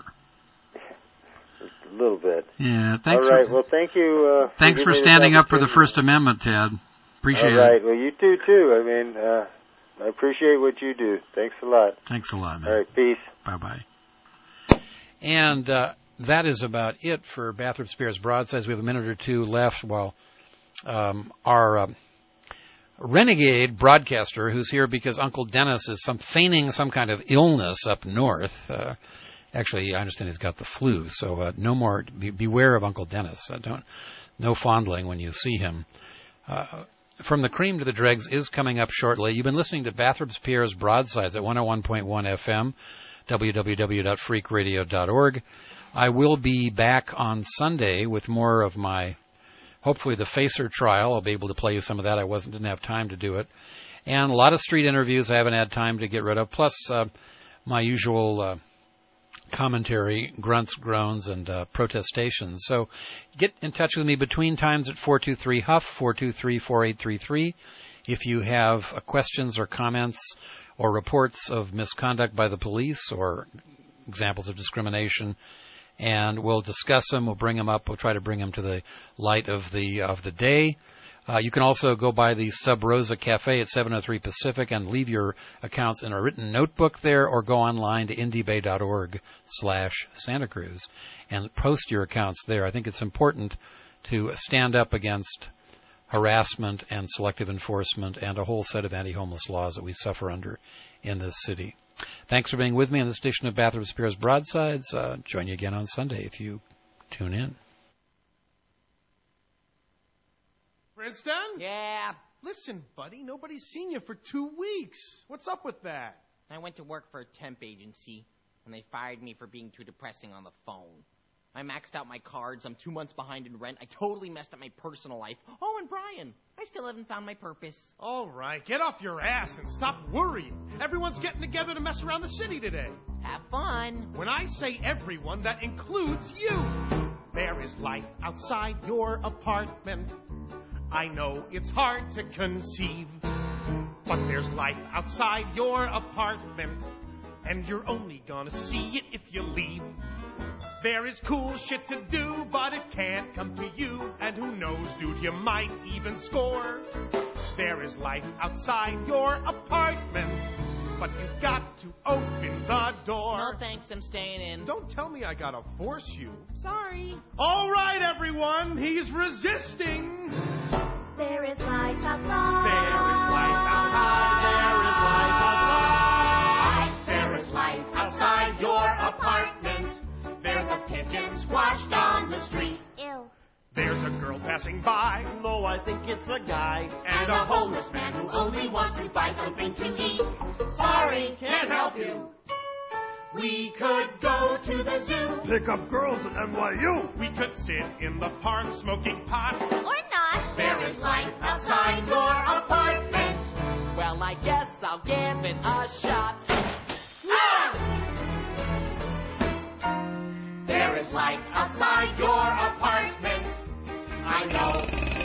A little bit. Yeah, thanks. All right, well, thank you. Thanks for standing up for the First Amendment, Tad. Appreciate it. All right, well, you do, too. I mean, I appreciate what you do. Thanks a lot. Thanks a lot, man. All right, peace. Bye-bye. And that is about it for Bathurst Spears Broadsides. We have a minute or two left while our renegade broadcaster, who's here because Uncle Dennis is feigning some kind of illness up north. Actually, I understand he's got the flu, so no more. Beware of Uncle Dennis. No fondling when you see him. From the Cream to the Dregs is coming up shortly. You've been listening to Bathurst Spears Broadsides at 101.1 FM, www.freakradio.org. I will be back on Sunday with more of my, hopefully, the Facer trial. I'll be able to play you some of that. I didn't have time to do it. And a lot of street interviews I haven't had time to get rid of, plus my usual commentary, grunts, groans, and protestations. So get in touch with me between times at 423-HUFF, 423-4833. If you have questions or comments or reports of misconduct by the police or examples of discrimination, and we'll discuss them, we'll bring them up, we'll try to bring them to the light of the day. You can also go by the Sub Rosa Cafe at 703 Pacific and leave your accounts in a written notebook there, or go online to indiebay.org/Santa Cruz and post your accounts there. I think it's important to stand up against harassment and selective enforcement and a whole set of anti-homeless laws that we suffer under in this city. Thanks for being with me on this edition of Bathurst Spears Broadsides. Join you again on Sunday if you tune in. Princeton? Yeah? Listen, buddy, nobody's seen you for 2 weeks. What's up with that? I went to work for a temp agency, and they fired me for being too depressing on the phone. I maxed out my cards. I'm 2 months behind in rent. I totally messed up my personal life. Oh, and Brian, I still haven't found my purpose. All right, get off your ass and stop worrying. Everyone's getting together to mess around the city today. Have fun. When I say everyone, that includes you. There is life outside your apartment. I know it's hard to conceive, but there's life outside your apartment, and you're only gonna see it if you leave. There is cool shit to do, but it can't come to you, and who knows, dude, you might even score. There is life outside your apartment, but you've got to open the door. No thanks, I'm staying in. Don't tell me I gotta force you. Sorry. All right, everyone, he's resisting. There is life outside. There is life outside. There is life outside. There is life outside your apartment. There's a pigeon squashed on the street. Ew. There's a girl passing by. No, I think it's a guy. And a homeless man who only wants to buy something to eat. Sorry, can't help you. We could go to the zoo. Pick up girls at NYU. We could sit in the park smoking pot. Or not. There is life outside your apartment. Well, I guess I'll give it a shot. Ah! There is life outside your apartment. I know.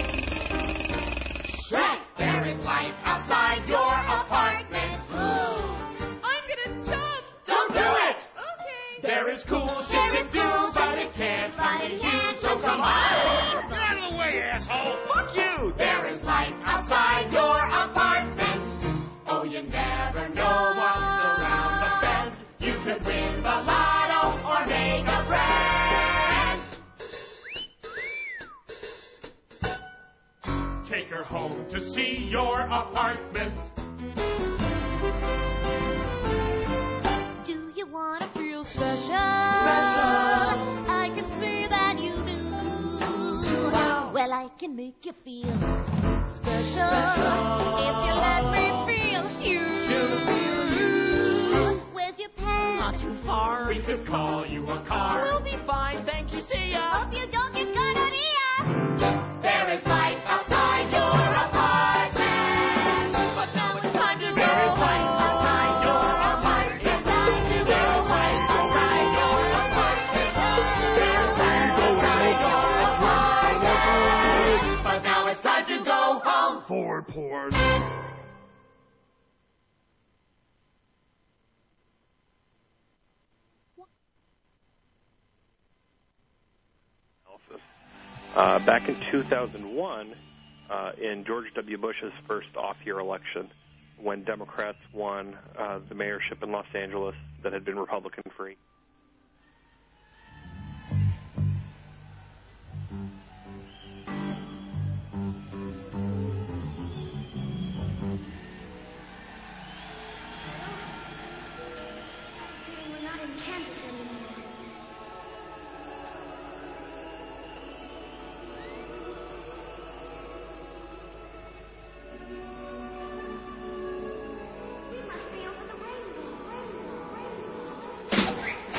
Yes, there is life outside your apartment. I'm gonna jump. Don't do it. Okay. There is cool shit to do, but it can't find you, so come on. Get out of the way, asshole. Fuck you. There is life outside your apartment. Oh, you never know what's around the bend. You could win the lotto or make a friend. Take her home to see your apartment. Do you want to feel special? I can see that you do. Wow. Well, I can make you feel special. If you let me feel you. Where's your pen? Not too far. We could call you a car. We'll be fine, thank you, see ya. Hope you don't get gonorrhea. There is life outside your apartment. But now it's time to go. There is life outside your Back in 2001, in George W. Bush's first off-year election, when Democrats won the mayorship in Los Angeles that had been Republican-free. We're not in Kansas anymore. We must be over the rainbow.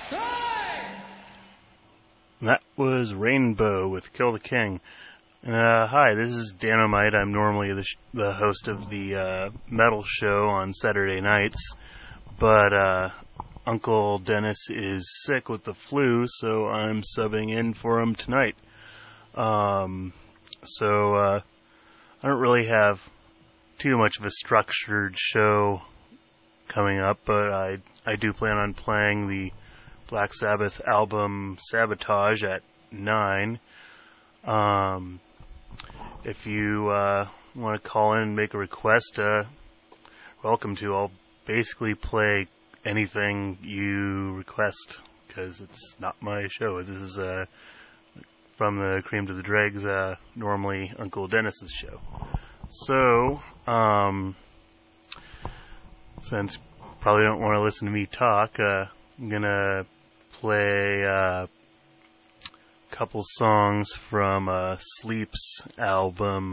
That was Rainbow with Kill the King. Hi, this is Dynamite. I'm normally the host of the metal show on Saturday nights, but Uncle Dennis is sick with the flu, so I'm subbing in for him tonight. So I don't really have too much of a structured show coming up, but I do plan on playing the Black Sabbath album Sabotage at 9. If you want to call in and make a request, welcome to. I'll basically play anything you request, because it's not my show. This is from the Cream to the Dregs, normally Uncle Dennis's show. So, since you probably don't want to listen to me talk, I'm going to play a couple songs from Sleep's album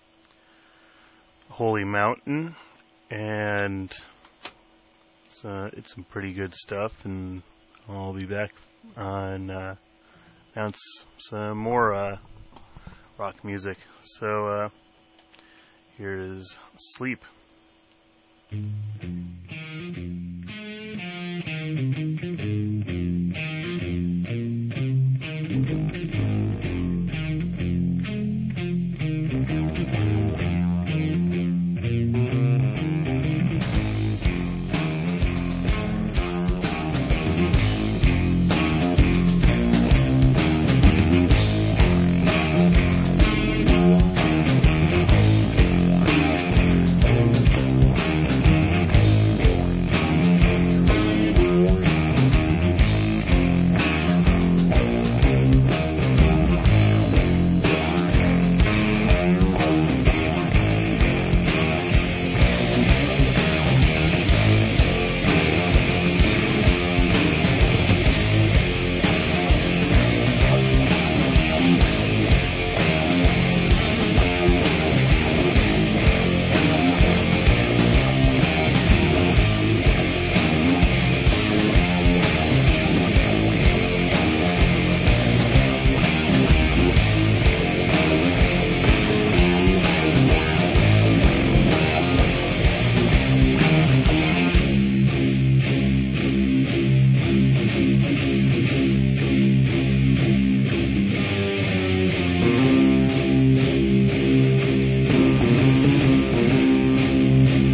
Holy Mountain, and it's some pretty good stuff, and I'll be back and announce some more rock music. So here's Sleep.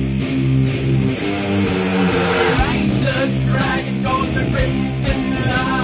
Dragon goes the crimson light.